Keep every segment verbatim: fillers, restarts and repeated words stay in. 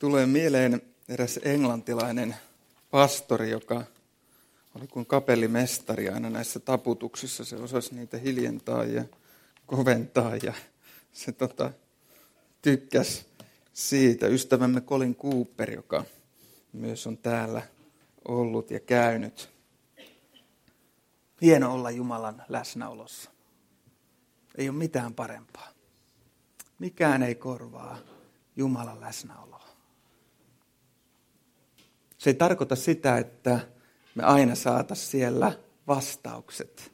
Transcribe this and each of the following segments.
Tulee mieleen eräs englantilainen pastori, joka oli kuin kapellimestari aina näissä taputuksissa. Se osasi niitä hiljentää ja koventaa ja se tota, tykkäsi siitä. Ystävämme Colin Cooper, joka myös on täällä ollut ja käynyt. Hieno olla Jumalan läsnäolossa. Ei ole mitään parempaa. Mikään ei korvaa Jumalan läsnäoloa. Se ei tarkoita sitä, että me aina saataisiin siellä vastaukset.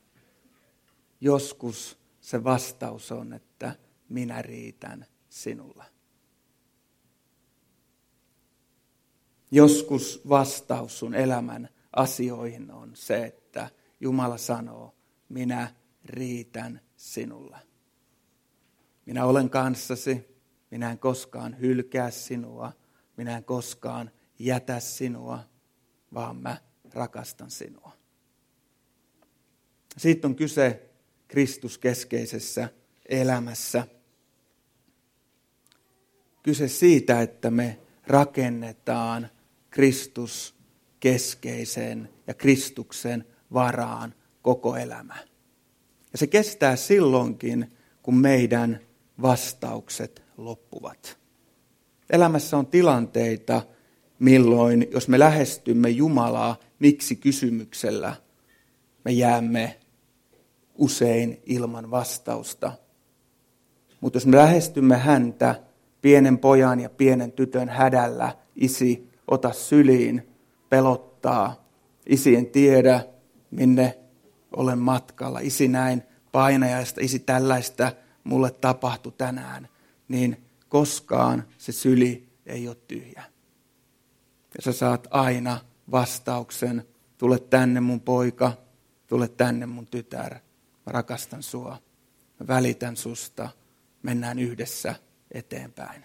Joskus se vastaus on, että minä riitän sinulle. Joskus vastaus sun elämän asioihin on se, että Jumala sanoo, minä riitän sinulle. Minä olen kanssasi, minä en koskaan hylkää sinua, minä en koskaan jätä sinua, vaan mä rakastan sinua. Siitä on kyse Kristuskeskeisessä elämässä. Kyse siitä, että me rakennetaan Kristuskeskeisen ja Kristuksen varaan koko elämä. Ja se kestää silloinkin, kun meidän vastaukset loppuvat. Elämässä on tilanteita, milloin, jos me lähestymme Jumalaa miksi kysymyksellä, me jäämme usein ilman vastausta. Mutta jos me lähestymme häntä pienen pojan ja pienen tytön hädällä, isi, ota syliin, pelottaa, isi en tiedä, minne olen matkalla, isi näin painajaista, isi tällaista mulle tapahtui tänään, niin koskaan se syli ei ole tyhjä. Ja sä saat aina vastauksen, tule tänne mun poika, tule tänne mun tytär, mä rakastan sua, mä välitän susta, mennään yhdessä eteenpäin.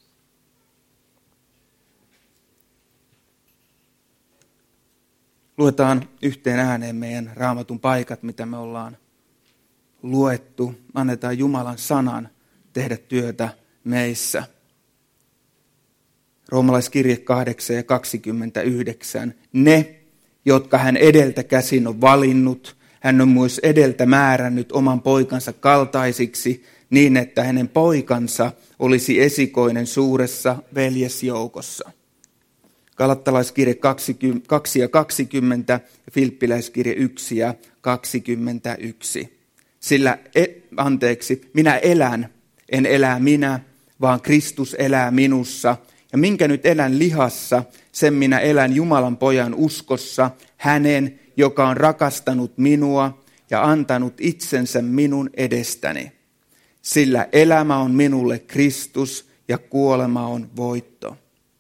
Luetaan yhteen ääneen meidän Raamatun paikat, mitä me ollaan luettu. Annetaan Jumalan sanan tehdä työtä meissä. Roomalaiskirje kahdeksan ja kaksikymmentäyhdeksän. Ne, jotka hän edeltä käsin on valinnut, hän on myös edeltä määrännyt oman poikansa kaltaisiksi, niin että hänen poikansa olisi esikoinen suuressa veljesjoukossa. Galattalaiskirje kaksi ja kaksikymmentä ja Filippiläiskirje yksi ja kaksikymmentäyksi. Sillä, anteeksi, minä elän, en elää minä, vaan Kristus elää minussa. Ja minkä nyt elän lihassa, sen minä elän Jumalan pojan uskossa, hänen, joka on rakastanut minua ja antanut itsensä minun edestäni. Sillä elämä on minulle Kristus ja kuolema on voitto.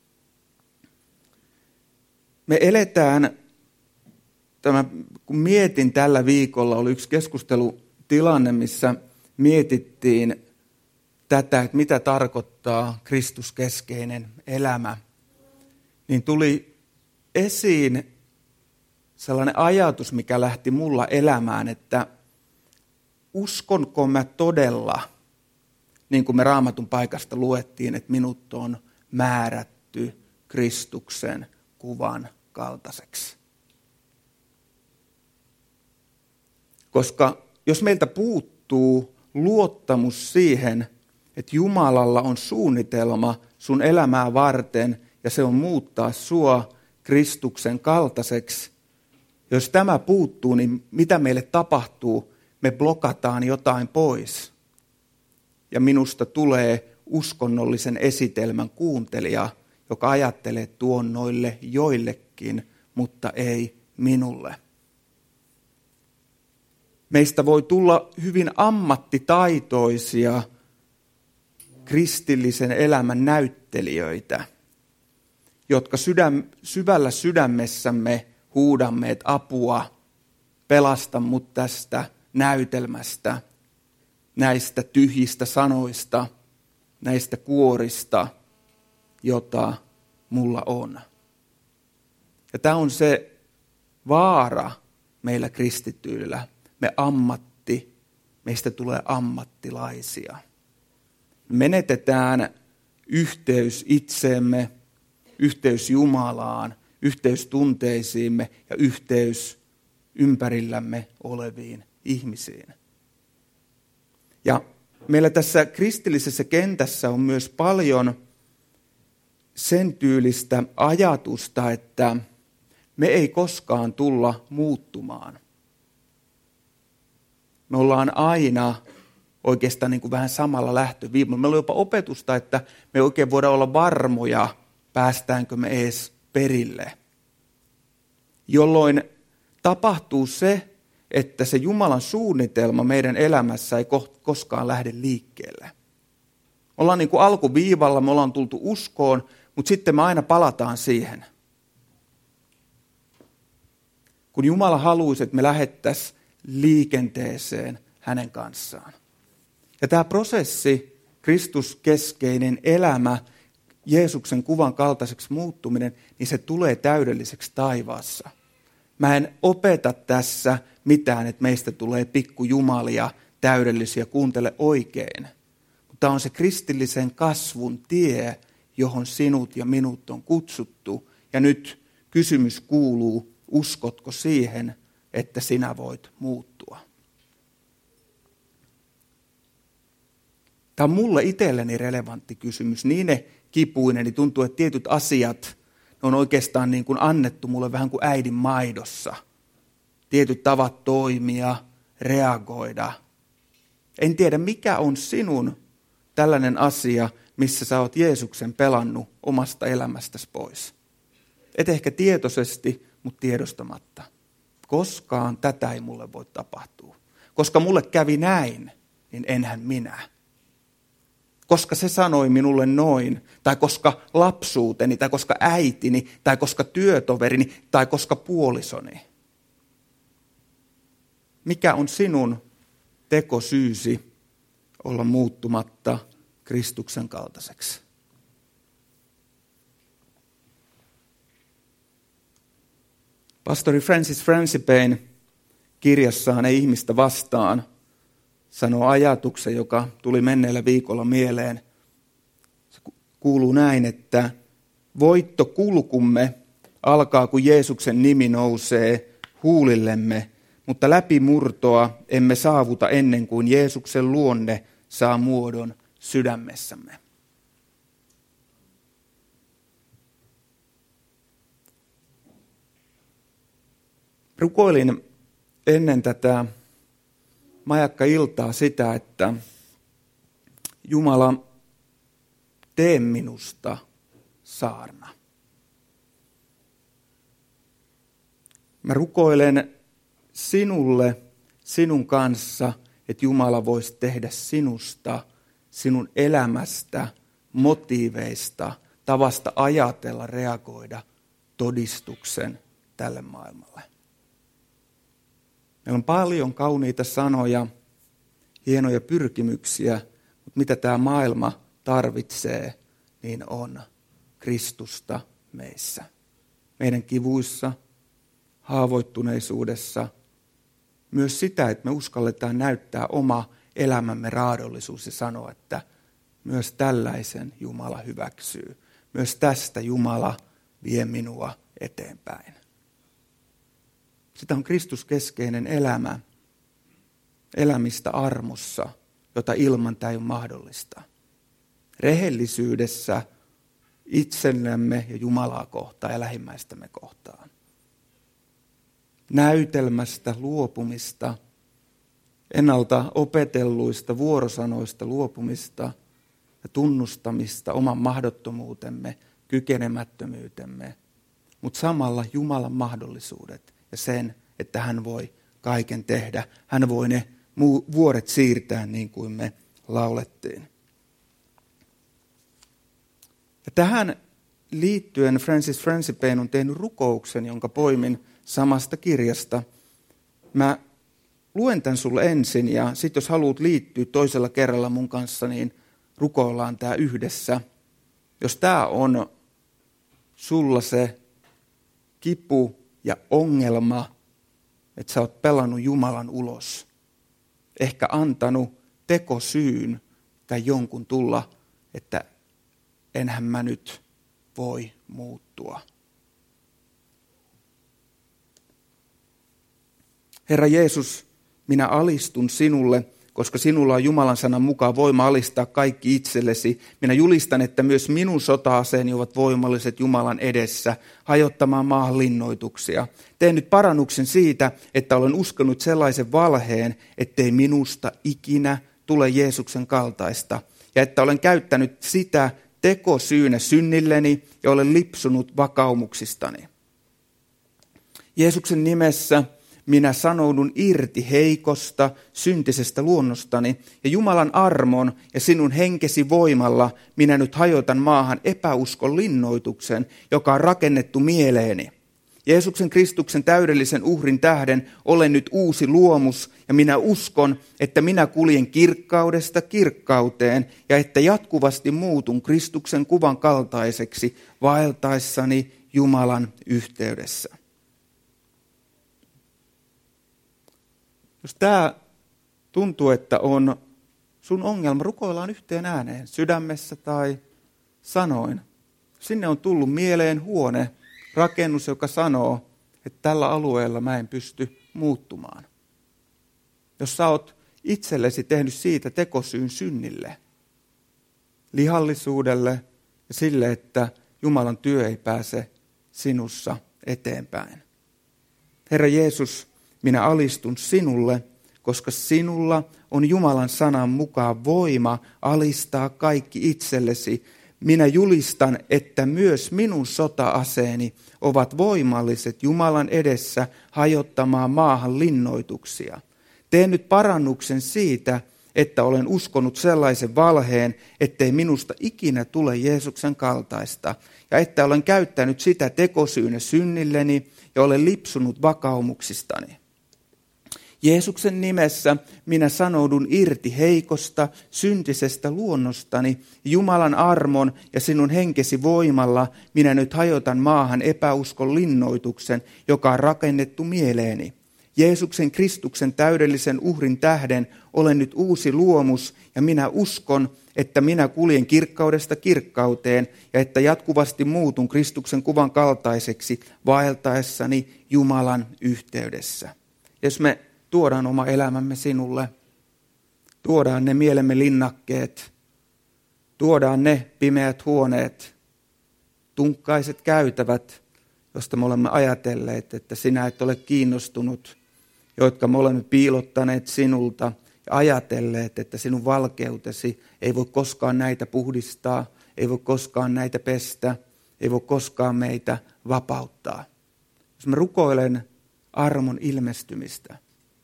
Me eletään, tämä, kun mietin tällä viikolla, oli yksi keskustelutilanne, missä mietittiin tätä, että mitä tarkoittaa Kristuskeskeinen elämä, niin tuli esiin sellainen ajatus, mikä lähti mulla elämään, että uskonko mä todella, niin kuin me Raamatun paikasta luettiin, että minut on määrätty Kristuksen kuvan kaltaiseksi. Koska jos meiltä puuttuu luottamus siihen, että Jumalalla on suunnitelma sun elämää varten ja se on muuttaa sua Kristuksen kaltaiseksi, jos tämä puuttuu, niin mitä meille tapahtuu? Me blokataan jotain pois. Ja minusta tulee uskonnollisen esitelmän kuuntelija, joka ajattelee tuon noille joillekin, mutta ei minulle. Meistä voi tulla hyvin ammattitaitoisia kristillisen elämän näyttelijöitä, jotka sydäm, syvällä sydämessämme huudamme, että apua, pelasta mut tästä näytelmästä, näistä tyhjistä sanoista, näistä kuorista, jota mulla on. Ja tämä on se vaara meillä kristityillä. Me ammatti, meistä tulee ammattilaisia. Menetetään yhteys itseemme, yhteys Jumalaan, yhteys tunteisiimme ja yhteys ympärillämme oleviin ihmisiin. Ja meillä tässä kristillisessä kentässä on myös paljon sen tyylistä ajatusta, että me ei koskaan tulla muuttumaan. Me ollaan aina oikeastaan niin kuin vähän samalla lähtöviivalla. Meillä on jopa opetusta, että me oikein voidaan olla varmoja, päästäänkö me edes perille. Jolloin tapahtuu se, että se Jumalan suunnitelma meidän elämässä ei koskaan lähde liikkeelle. Ollaan niin kuin alkuviivalla, me ollaan tultu uskoon, mutta sitten me aina palataan siihen. Kun Jumala haluaisi, että me lähettäisiin liikenteeseen hänen kanssaan. Ja tämä prosessi, Kristuskeskeinen elämä, Jeesuksen kuvan kaltaiseksi muuttuminen, niin se tulee täydelliseksi taivaassa. Mä en opeta tässä mitään, että meistä tulee pikkujumalia, täydellisiä, kuuntele oikein. Mutta on se kristillisen kasvun tie, johon sinut ja minut on kutsuttu. Ja nyt kysymys kuuluu, uskotko siihen, että sinä voit muuttua? Tämä on mulle itselleni relevantti kysymys. Niin ne kipuinen, niin tuntuu, että tietyt asiat ne on oikeastaan niin kuin annettu mulle vähän kuin äidin maidossa. Tietyt tavat toimia, reagoida. En tiedä, mikä on sinun tällainen asia, missä sä oot Jeesuksen pelannut omasta elämästäsi pois. Et ehkä tietoisesti, mutta tiedostamatta. Koskaan tätä ei mulle voi tapahtua. Koska mulle kävi näin, niin enhän minä. Koska se sanoi minulle noin, tai koska lapsuuteni, tai koska äitini, tai koska työtoverini, tai koska puolisoni. Mikä on sinun tekosyysi olla muuttumatta Kristuksen kaltaiseksi? Pastori Francis Francipain kirjassaan Ei ihmistä vastaan sanoo ajatuksen, joka tuli menneellä viikolla mieleen. Se kuuluu näin, että voittokulkumme alkaa, kun Jeesuksen nimi nousee huulillemme, mutta läpimurtoa emme saavuta ennen kuin Jeesuksen luonne saa muodon sydämessämme. Rukoilin ennen tätä majakka-iltaa sitä, että Jumala, tee minusta saarna. Mä rukoilen sinulle, sinun kanssa, että Jumala voisi tehdä sinusta, sinun elämästä, motiiveista, tavasta ajatella, reagoida todistuksen tälle maailmalle. Meillä on paljon kauniita sanoja, hienoja pyrkimyksiä, mutta mitä tämä maailma tarvitsee, niin on Kristusta meissä. Meidän kivuissa, haavoittuneisuudessa, myös sitä, että me uskalletaan näyttää oma elämämme raadollisuus ja sanoa, että myös tällaisen Jumala hyväksyy. Myös tästä Jumala vie minua eteenpäin. Sitä on Kristuskeskeinen elämä, elämistä armossa, jota ilman tämä ei ole mahdollista. Rehellisyydessä itsellemme ja Jumalaa kohtaan ja lähimmäistämme kohtaan. Näytelmästä luopumista, ennalta opetelluista vuorosanoista luopumista ja tunnustamista oman mahdottomuutemme, kykenemättömyytemme, mutta samalla Jumalan mahdollisuudet ja sen, että hän voi kaiken tehdä. Hän voi ne vuoret siirtää niin kuin me laulettiin. Ja tähän liittyen Francis Francipain on tehnyt rukouksen, jonka poimin samasta kirjasta. Mä luen tämän sulle ensin ja sitten jos haluat liittyä toisella kerralla mun kanssa, niin rukoillaan tämä yhdessä. Jos tämä on sulla se kipu ja ongelma, että sä oot pelannut Jumalan ulos, ehkä antanut tekosyyn tai jonkun tulla, että enhän mä nyt voi muuttua. Herra Jeesus, minä alistun sinulle, koska sinulla on Jumalan sanan mukaan voima alistaa kaikki itsellesi. Minä julistan, että myös minun sota-aseeni ovat voimalliset Jumalan edessä, hajottamaan maahan linnoituksia. Teen nyt parannuksen siitä, että olen uskonut sellaisen valheen, ettei minusta ikinä tule Jeesuksen kaltaista, ja että olen käyttänyt sitä tekosyynä synnilleni ja olen lipsunut vakaumuksistani. Jeesuksen nimessä minä sanoudun irti heikosta, syntisestä luonnostani, ja Jumalan armon ja sinun henkesi voimalla minä nyt hajotan maahan epäuskon linnoituksen, joka on rakennettu mieleeni. Jeesuksen Kristuksen täydellisen uhrin tähden olen nyt uusi luomus, ja minä uskon, että minä kuljen kirkkaudesta kirkkauteen, ja että jatkuvasti muutun Kristuksen kuvan kaltaiseksi vaeltaessani Jumalan yhteydessä. Jos tämä tuntuu, että on sun ongelma, rukoillaan yhteen ääneen sydämessä tai sanoin. Sinne on tullut mieleen huone, rakennus, joka sanoo, että tällä alueella mä en pysty muuttumaan. Jos sä oot itsellesi tehnyt siitä tekosyyn synnille, lihallisuudelle ja sille, että Jumalan työ ei pääse sinussa eteenpäin. Herra Jeesus, minä alistun sinulle, koska sinulla on Jumalan sanan mukaan voima alistaa kaikki itsellesi. Minä julistan, että myös minun sota-aseeni ovat voimalliset Jumalan edessä hajottamaan maahan linnoituksia. Teen nyt parannuksen siitä, että olen uskonut sellaisen valheen, ettei minusta ikinä tule Jeesuksen kaltaista, ja että olen käyttänyt sitä tekosyynä synnilleni ja olen lipsunut vakaumuksistani. Jeesuksen nimessä minä sanoudun irti heikosta, syntisestä luonnostani, Jumalan armon ja sinun henkesi voimalla minä nyt hajotan maahan epäuskon linnoituksen, joka on rakennettu mieleeni. Jeesuksen Kristuksen täydellisen uhrin tähden olen nyt uusi luomus ja minä uskon, että minä kuljen kirkkaudesta kirkkauteen ja että jatkuvasti muutun Kristuksen kuvan kaltaiseksi vaeltaessani Jumalan yhteydessä. Jos me tuodaan oma elämämme sinulle, tuodaan ne mielemme linnakkeet, tuodaan ne pimeät huoneet, tunkkaiset käytävät, josta me olemme ajatelleet, että sinä et ole kiinnostunut, jotka me olemme piilottaneet sinulta ja ajatelleet, että sinun valkeutesi ei voi koskaan näitä puhdistaa, ei voi koskaan näitä pestä, ei voi koskaan meitä vapauttaa. Jos mä rukoilen armon ilmestymistä,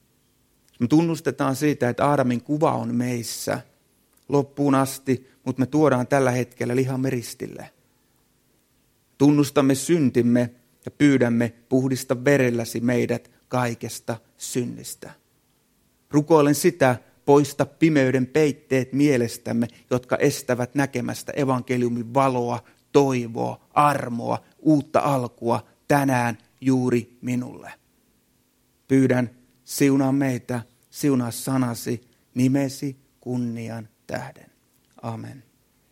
me tunnustetaan siitä, että Aadamin kuva on meissä loppuun asti, mutta me tuodaan tällä hetkellä lihamme ristille. Tunnustamme syntimme ja pyydämme puhdista verelläsi meidät kaikesta synnistä. Rukoilen sitä, poista pimeyden peitteet mielestämme, jotka estävät näkemästä evankeliumin valoa, toivoa, armoa, uutta alkua tänään juuri minulle. Pyydän, siunaa meitä, siunaa sanasi, nimesi kunnian tähden. Amen.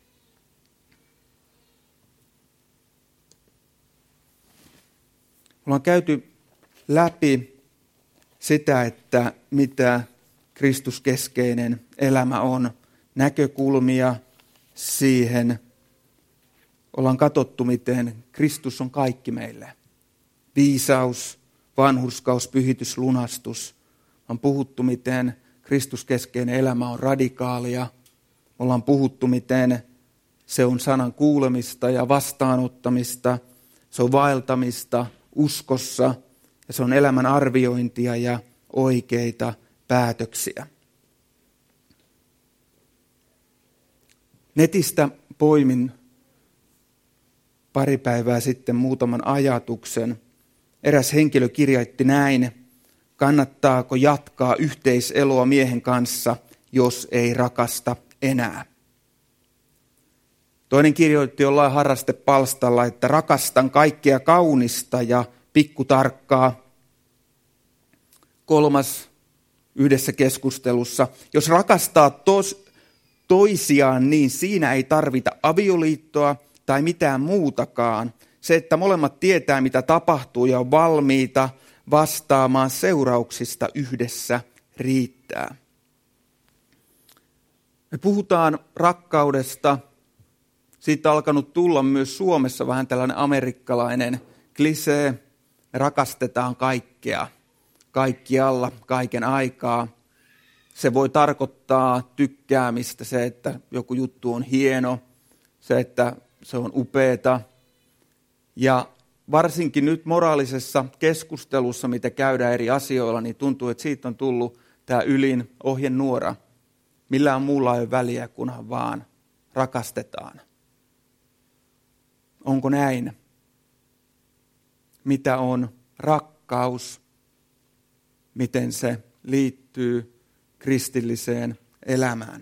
Ollaan käyty läpi sitä, että mitä kristuskeskeinen elämä on, näkökulmia siihen. Ollaan katsottu, miten Kristus on kaikki meille. Viisaus, vanhurskaus, pyhitys, lunastus. On puhuttu, miten kristuskeskeinen elämä on radikaalia. Ollaan puhuttu, miten se on sanan kuulemista ja vastaanottamista. Se on vaeltamista uskossa ja se on elämän arviointia ja oikeita päätöksiä. Netistä poimin pari päivää sitten muutaman ajatuksen. Eräs henkilö kirjoitti näin: kannattaako jatkaa yhteiseloa miehen kanssa, jos ei rakasta enää? Toinen kirjoitti jollain harrastepalstalla, että rakastan kaikkea kaunista ja pikkutarkkaa. Kolmas yhdessä keskustelussa: jos rakastaa tos, toisiaan, niin siinä ei tarvita avioliittoa tai mitään muutakaan. Se, että molemmat tietää, mitä tapahtuu ja on valmiita vastaamaan seurauksista yhdessä, riittää. Me puhutaan rakkaudesta. Siitä on alkanut tulla myös Suomessa vähän tällainen amerikkalainen klisee. Me rakastetaan kaikkea, kaikkialla, kaiken aikaa. Se voi tarkoittaa tykkäämistä, se, että joku juttu on hieno, se, että se on upeata. Ja varsinkin nyt moraalisessa keskustelussa, mitä käydään eri asioilla, niin tuntuu, että siitä on tullut tämä ylin ohjenuora. Millään muulla ei ole väliä, kunhan vaan rakastetaan. Onko näin? Mitä on rakkaus? Miten se liittyy kristilliseen elämään?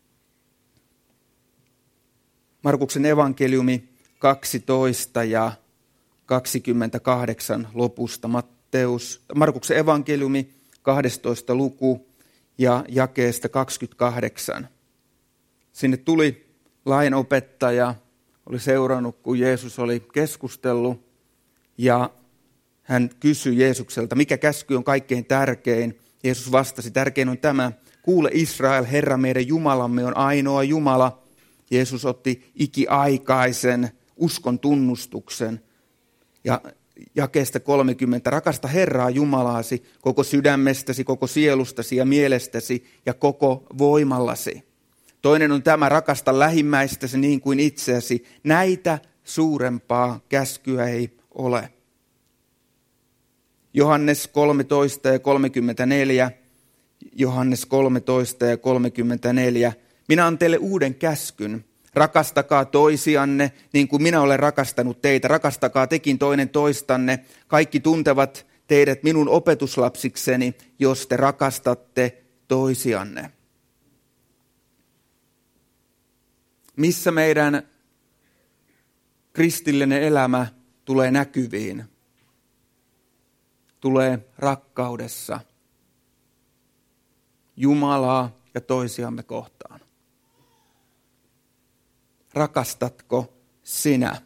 Markuksen evankeliumi kaksitoista ja kaksikymmentäkahdeksan lopusta. Matteus, Markuksen evankeliumi kahdestoista luku ja jakeesta kaksikymmentäkahdeksan. Sinne tuli lainopettaja, oli seurannut, kun Jeesus oli keskustellut, ja hän kysyi Jeesukselta, mikä käsky on kaikkein tärkein. Jeesus vastasi, tärkein on tämä, kuule Israel, Herra meidän Jumalamme on ainoa Jumala. Jeesus otti ikiaikaisen uskon tunnustuksen ja jakeesta kolmekymmentä, rakasta Herraa Jumalaasi koko sydämestäsi, koko sielustasi ja mielestäsi ja koko voimallasi. Toinen on tämä, rakasta lähimmäistäsi niin kuin itseäsi. Näitä suurempaa käskyä ei ole. Johannes kolmetoista ja kolmekymmentäneljä. Johannes kolmetoista ja kolmekymmentäneljä. Minä annan teille uuden käskyn. Rakastakaa toisianne niin kuin minä olen rakastanut teitä. Rakastakaa tekin toinen toistanne. Kaikki tuntevat teidät minun opetuslapsikseni, jos te rakastatte toisianne. Missä meidän kristillinen elämä tulee näkyviin? Tulee rakkaudessa Jumalaa ja toisiamme kohtaan. Rakastatko sinä?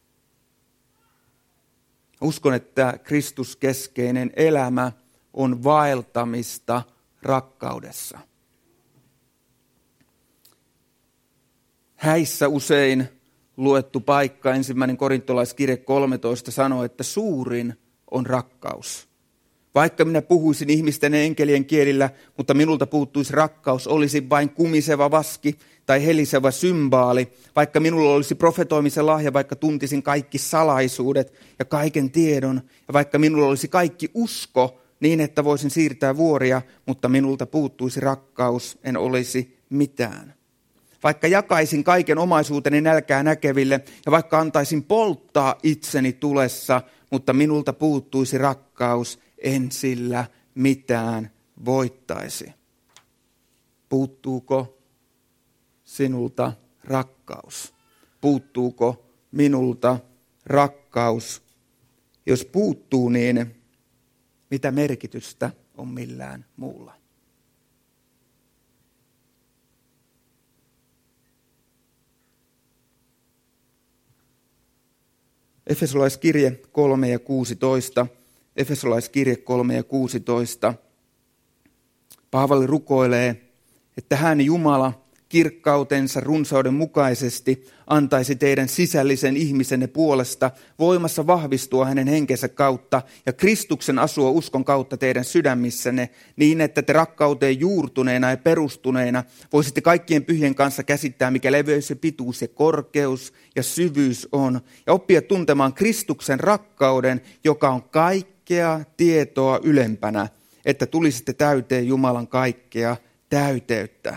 Uskon, että Kristuskeskeinen elämä on vaeltamista rakkaudessa. Häissä usein luettu paikka, ensimmäinen korintolaiskirje kolmetoista sanoo, että suurin on rakkaus. Vaikka minä puhuisin ihmisten ja enkelien kielillä, mutta minulta puuttuisi rakkaus, olisi vain kumiseva vaski tai helisevä symbaali. Vaikka minulla olisi profetoimisen lahja, vaikka tuntisin kaikki salaisuudet ja kaiken tiedon. Ja vaikka minulla olisi kaikki usko niin, että voisin siirtää vuoria, mutta minulta puuttuisi rakkaus, en olisi mitään. Vaikka jakaisin kaiken omaisuuteni nälkää näkeville ja vaikka antaisin polttaa itseni tulessa, mutta minulta puuttuisi rakkaus, en sillä mitään voittaisi. Puuttuuko sinulta rakkaus? Puuttuuko minulta rakkaus? Jos puuttuu, niin mitä merkitystä on millään muulla? Efesolaiskirje kolme ja kuusitoista. Efesolaiskirje kolme ja kuusitoista. Paavali rukoilee, että hän Jumala kirkkautensa runsauden mukaisesti antaisi teidän sisällisen ihmisenne puolesta voimassa vahvistua hänen henkensä kautta ja Kristuksen asua uskon kautta teidän sydämissänne niin, että te rakkauteen juurtuneena ja perustuneena voisitte kaikkien pyhien kanssa käsittää, mikä leveys ja pituus ja korkeus ja syvyys on ja oppia tuntemaan Kristuksen rakkauden, joka on kaikkea tietoa ylempänä, että tulisitte täyteen Jumalan kaikkea täyteyttä.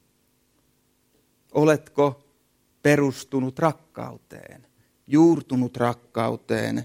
Oletko perustunut rakkauteen, juurtunut rakkauteen?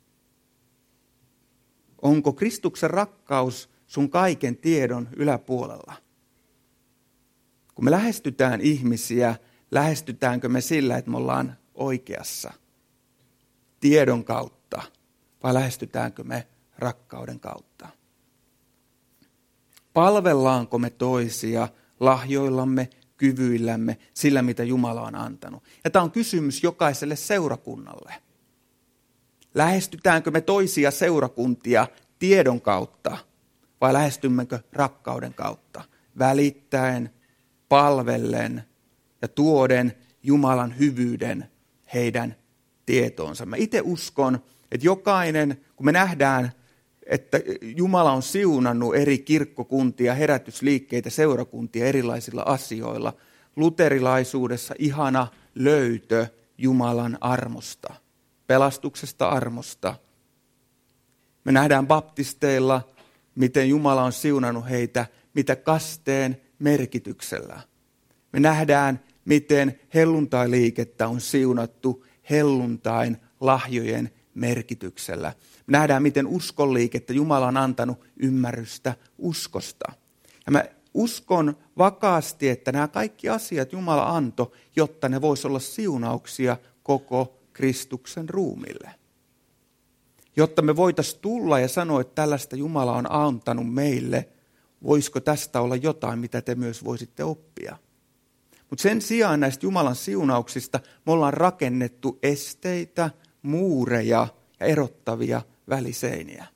Onko Kristuksen rakkaus sun kaiken tiedon yläpuolella? Kun me lähestytään ihmisiä, lähestytäänkö me sillä, että me ollaan oikeassa tiedon kautta, vai lähestytäänkö me rakkauden kautta? Palvellaanko me toisia lahjoillamme, kyvyillämme, sillä mitä Jumala on antanut. Ja tämä on kysymys jokaiselle seurakunnalle. Lähestytäänkö me toisia seurakuntia tiedon kautta vai lähestymmekö rakkauden kautta? Välittäen, palvellen ja tuoden Jumalan hyvyyden heidän tietoonsa. Mä itse uskon, että jokainen, kun me nähdään, että Jumala on siunannut eri kirkkokuntia, herätysliikkeitä, seurakuntia erilaisilla asioilla, luterilaisuudessa ihana löytö Jumalan armosta, pelastuksesta armosta. Me nähdään baptisteilla, miten Jumala on siunannut heitä, mitä kasteen merkityksellä. Me nähdään, miten helluntailiikettä on siunattu helluntain lahjojen merkityksellä. Me nähdään, miten uskonliikettä Jumala on antanut ymmärrystä uskosta. Ja mä uskon vakaasti, että nämä kaikki asiat Jumala antoi, jotta ne vois olla siunauksia koko Kristuksen ruumille. Jotta me voitaisiin tulla ja sanoa, että tällaista Jumala on antanut meille, voisiko tästä olla jotain, mitä te myös voisitte oppia. Mutta sen sijaan näistä Jumalan siunauksista me ollaan rakennettu esteitä, muureja ja erottavia väliseiniä.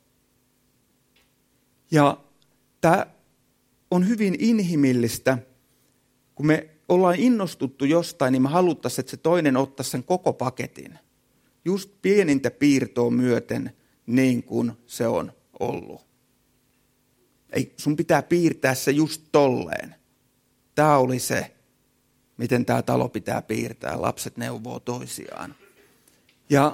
Ja tämä on hyvin inhimillistä, kun me ollaan innostuttu jostain, niin me haluttaisiin, että se toinen ottaisi sen koko paketin. Just pienintä piirtoa myöten niin kuin se on ollut. Ei, sun pitää piirtää se just tolleen. Tämä oli se, miten tämä talo pitää piirtää. Lapset neuvoo toisiaan. Ja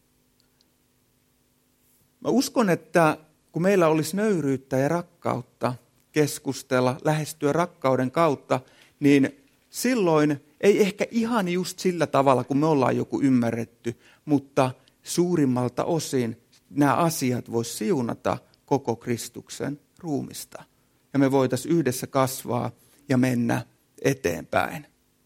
mä uskon, että kun meillä olisi nöyryyttä ja rakkautta keskustella, lähestyä rakkauden kautta, niin silloin ei ehkä ihan just sillä tavalla, kun me ollaan joku ymmärretty, mutta suurimmalta osin nämä asiat vois siunata koko Kristuksen ruumista. Ja me voitaisiin yhdessä kasvaa ja mennä eteenpäin.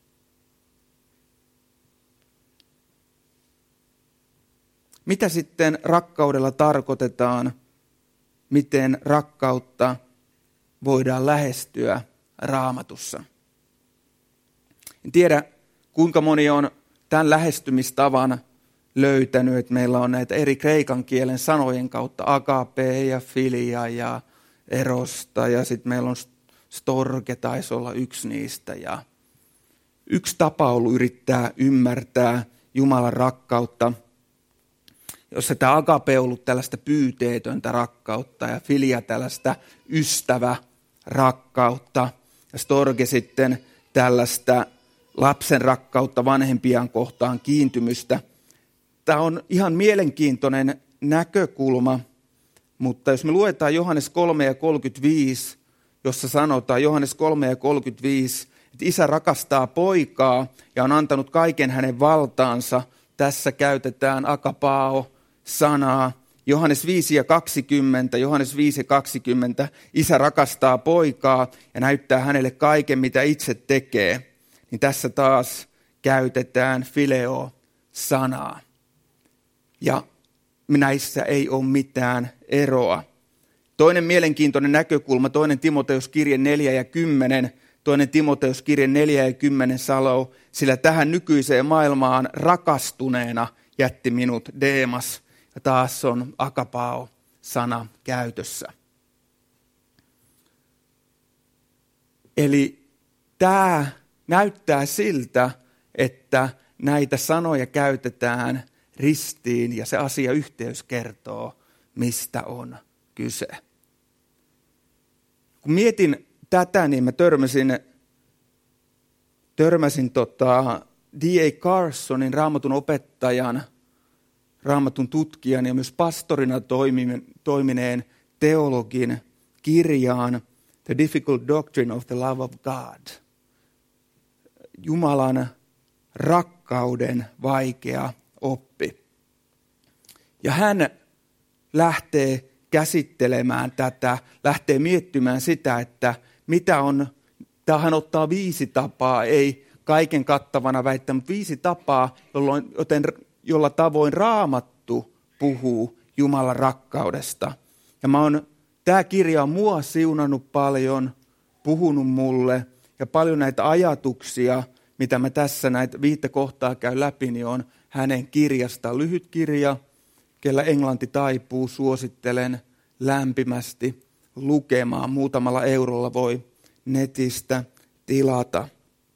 Mitä sitten rakkaudella tarkoitetaan? Miten rakkautta voidaan lähestyä Raamatussa? En tiedä, kuinka moni on tämän lähestymistavan löytänyt, että meillä on näitä eri kreikan kielen sanojen kautta agape ja filia ja erosta ja sitten meillä on storge, taisi olla yksi niistä. Ja yksi tapa on ollut yrittää ymmärtää Jumalan rakkautta, jossa tämä agape on ollut tällaista pyyteetöntä rakkautta ja filia tällaista ystävärakkautta ja storge sitten tällaista lapsen rakkautta vanhempiaan kohtaan kiintymystä. Tämä on ihan mielenkiintoinen näkökulma, mutta jos me luetaan Johannes kolme ja kolmekymmentäviisi, jossa sanotaan Johannes kolme ja kolmekymmentäviisi, että isä rakastaa poikaa ja on antanut kaiken hänen valtaansa. Tässä käytetään agapao-sanaa. Johannes viisi ja kaksikymmentä, Johannes viisi ja kaksikymmentä, isä rakastaa poikaa ja näyttää hänelle kaiken, mitä itse tekee. Niin tässä taas käytetään fileo-sanaa. Ja näissä ei ole mitään eroa. Toinen mielenkiintoinen näkökulma, toinen Timoteus-kirje neljä ja kymmenen, toinen Timoteus-kirje neljä ja kymmenen sanoo, sillä tähän nykyiseen maailmaan rakastuneena jätti minut Deemas. Ja taas on agapao-sana käytössä. Eli tämä näyttää siltä, että näitä sanoja käytetään ristiin ja se asiayhteys kertoo, mistä on kyse. Kun mietin tätä, niin mä törmäsin, törmäsin tota D A Carsonin, Raamatun opettajan, Raamatun tutkijan ja myös pastorina toimineen teologin kirjaan The Difficult Doctrine of the Love of God. Jumalan rakkauden vaikea oppi. Ja hän lähtee käsittelemään tätä, lähtee miettimään sitä, että mitä on, tähän ottaa viisi tapaa, ei kaiken kattavana väittää, mutta viisi tapaa, jolloin, joten, jolla tavoin Raamattu puhuu Jumalan rakkaudesta. Ja mä oon, tämä kirja on mua siunannut paljon, puhunut mulle, ja paljon näitä ajatuksia, mitä mä tässä näitä viittä kohtaa käyn läpi, niin on hänen kirjasta. Lyhyt kirja, kellä englanti taipuu, suosittelen lämpimästi lukemaan. Muutamalla eurolla voi netistä tilata.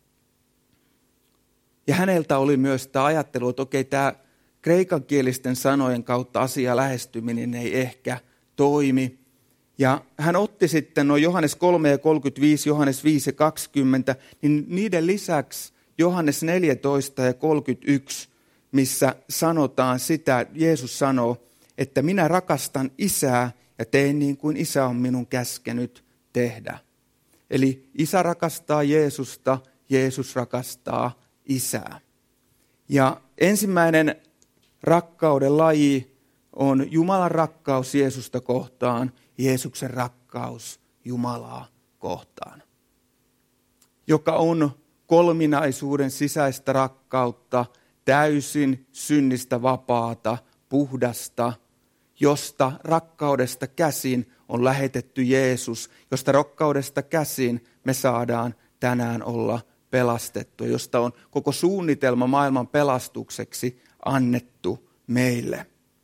Ja häneltä oli myös tämä ajattelu, että okei, tämä kreikankielisten sanojen kautta asia lähestyminen ei ehkä toimi. Ja hän otti sitten noin Johannes kolme ja kolmekymmentäviisi, Johannes viisi ja kaksikymmentä, niin niiden lisäksi Johannes neljätoista ja kolmekymmentäyksi, missä sanotaan sitä, Jeesus sanoo, että minä rakastan Isää ja teen niin kuin Isä on minun käskenyt tehdä. Eli Isä rakastaa Jeesusta, Jeesus rakastaa Isää. Ja ensimmäinen rakkauden laji on Jumalan rakkaus Jeesusta kohtaan, Jeesuksen rakkaus Jumalaa kohtaan, joka on kolminaisuuden sisäistä rakkautta, täysin synnistä vapaata, puhdasta, josta rakkaudesta käsin on lähetetty Jeesus, josta rakkaudesta käsin me saadaan tänään olla pelastettu, josta on koko suunnitelma maailman pelastukseksi annettu meille.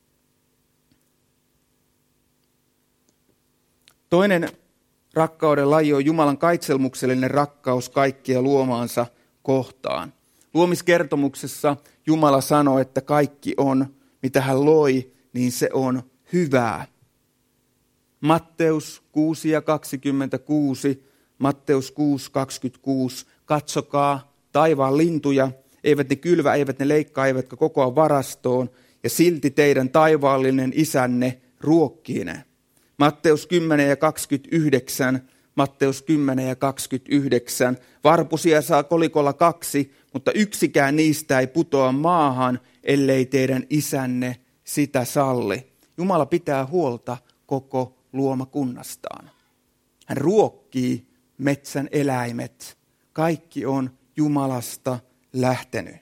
Toinen rakkauden laji on Jumalan kaitselmuksellinen rakkaus kaikkia luomaansa kohtaan. Luomiskertomuksessa Jumala sanoi, että kaikki on, mitä hän loi, niin se on hyvää. Matteus kuusi ja kaksikymmentäkuusi, Matteus kuusi kaksikymmentäkuusi, katsokaa taivaan lintuja, eivät ne kylvä, eivät ne leikkaa, eivätkä kokoa varastoon, ja silti teidän taivaallinen isänne ruokkii ne. Matteus kymmenen ja kaksikymmentäyhdeksän, Matteus kymmenen ja kaksikymmentäyhdeksän, varpusia saa kolikolla kaksi, mutta yksikään niistä ei putoa maahan, ellei teidän isänne sitä salli. Jumala pitää huolta koko luomakunnastaan. Hän ruokkii metsän eläimet. Kaikki on Jumalasta lähtenyt.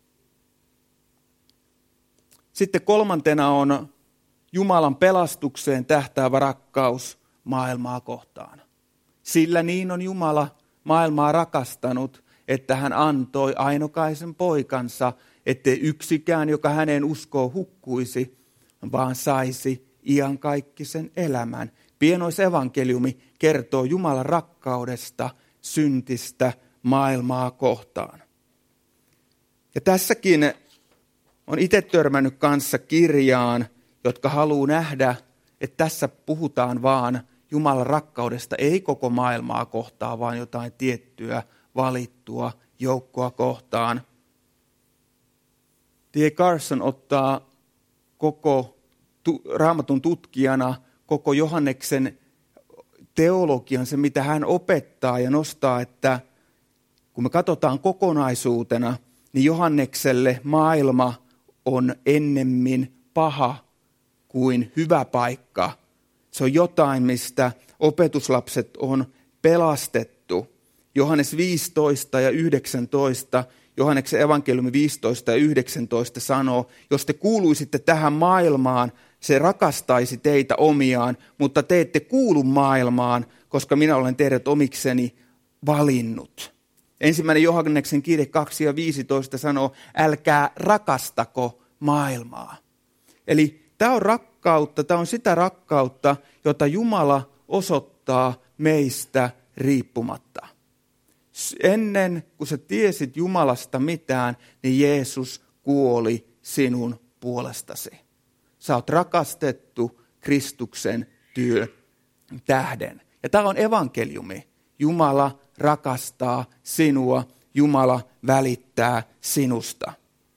Sitten kolmantena on Jumalan pelastukseen tähtäävä rakkaus maailmaa kohtaan. Sillä niin on Jumala maailmaa rakastanut, että hän antoi ainokaisen poikansa, ettei yksikään, joka häneen uskoo, hukkuisi, vaan saisi iankaikkisen elämän. Pienoisevankeliumi kertoo Jumalan rakkaudesta, syntistä maailmaa kohtaan. Ja tässäkin on itse törmännyt kanssa kirjaan, jotka haluaa nähdä, että tässä puhutaan vaan Jumalan rakkaudesta, ei koko maailmaa kohtaan, vaan jotain tiettyä valittua joukkoa kohtaan. T A Carson ottaa koko Raamatun tutkijana koko Johanneksen teologian, se mitä hän opettaa ja nostaa, että kun me katsotaan kokonaisuutena, niin Johannekselle maailma on ennemmin paha kuin hyvä paikka. Se on jotain, mistä opetuslapset on pelastettu. Johannes viisitoista ja yhdeksäntoista, Johanneksen evankeliumi viisitoista ja yhdeksäntoista sanoo, jos te kuuluisitte tähän maailmaan, se rakastaisi teitä omiaan, mutta te ette kuulu maailmaan, koska minä olen teidät omikseni valinnut. Ensimmäinen Johanneksen kirje kaksi ja viisitoista sanoo, älkää rakastako maailmaa. Eli tämä on rakkautta, tämä on sitä rakkautta, jota Jumala osoittaa meistä riippumatta. Ennen kuin sä tiesit Jumalasta mitään, niin Jeesus kuoli sinun puolestasi. Sä oot rakastettu Kristuksen työn tähden. Ja tämä on evankeliumi. Jumala rakastaa sinua, Jumala välittää sinusta.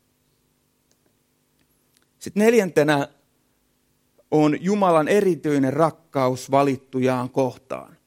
Sitten neljäntenä on Jumalan erityinen rakkaus valittujaan kohtaan.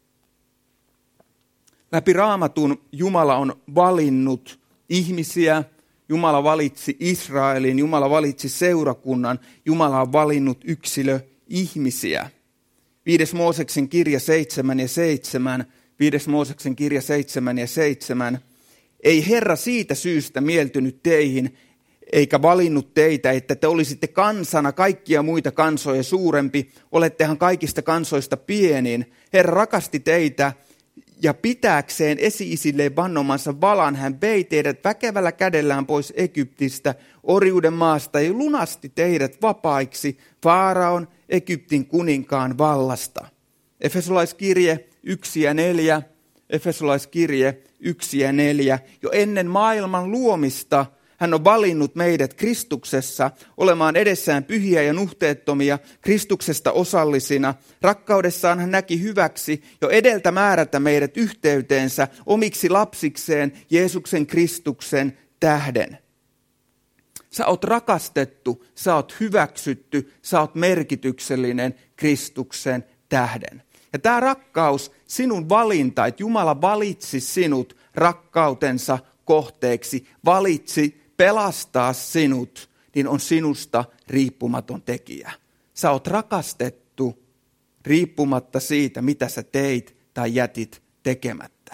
Läpi Raamatun Jumala on valinnut ihmisiä, Jumala valitsi Israelin, Jumala valitsi seurakunnan, Jumala on valinnut yksilö ihmisiä. Viides Mooseksen kirja seitsemän ja seitsemän, viides Mooseksen kirja seitsemän ja seitsemän. Ei Herra siitä syystä mieltynyt teihin, eikä valinnut teitä, että te olisitte kansana kaikkia muita kansoja suurempi, olettehan kaikista kansoista pienin. Herra rakasti teitä ja pitääkseen esi-isilleen vannomansa valan hän vei teidät väkevällä kädellään pois Egyptistä, orjuuden maasta, ja lunasti teidät vapaiksi Faaraon, Egyptin kuninkaan vallasta. Efesolaiskirje yksi ja neljä, Efesolaiskirje yksi ja neljä. Jo ennen maailman luomista hän on valinnut meidät Kristuksessa olemaan edessään pyhiä ja nuhteettomia, Kristuksesta osallisina. Rakkaudessaan hän näki hyväksi jo edeltä määrätä meidät yhteyteensä omiksi lapsikseen Jeesuksen Kristuksen tähden. Sä oot rakastettu, sä oot hyväksytty, sä oot merkityksellinen Kristuksen tähden. Ja tämä rakkaus, sinun valinta, että Jumala valitsi sinut rakkautensa kohteeksi, valitsi pelastaa sinut, niin on sinusta riippumaton tekijä. Sä oot rakastettu riippumatta siitä, mitä sä teit tai jätit tekemättä.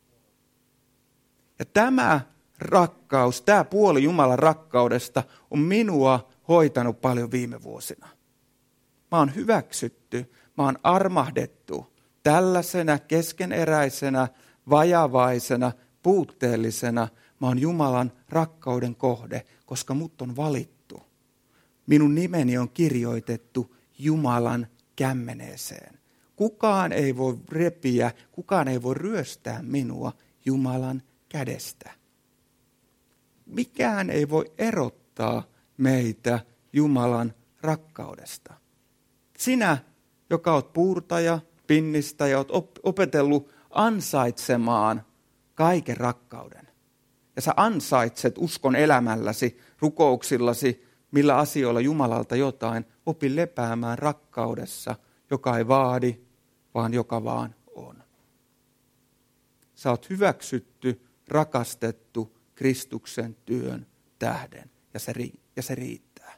Ja tämä rakkaus, tämä puoli Jumalan rakkaudesta on minua hoitanut paljon viime vuosina. Mä oon hyväksytty, mä oon armahdettu tällaisena keskeneräisenä, vajavaisena, puutteellisena. Mä oon Jumalan rakkauden kohde, koska mut on valittu. Minun nimeni on kirjoitettu Jumalan kämmeneeseen. Kukaan ei voi repiä, kukaan ei voi ryöstää minua Jumalan kädestä. Mikään ei voi erottaa meitä Jumalan rakkaudesta. Sinä, joka oot puurtaja, pinnistäjä, oot opetellut ansaitsemaan kaiken rakkauden. Ja sä ansaitset uskon elämälläsi, rukouksillasi, millä asioilla Jumalalta jotain. Opi lepäämään rakkaudessa, joka ei vaadi, vaan joka vaan on. Sä oot hyväksytty, rakastettu Kristuksen työn tähden. Ja se, ja se riittää.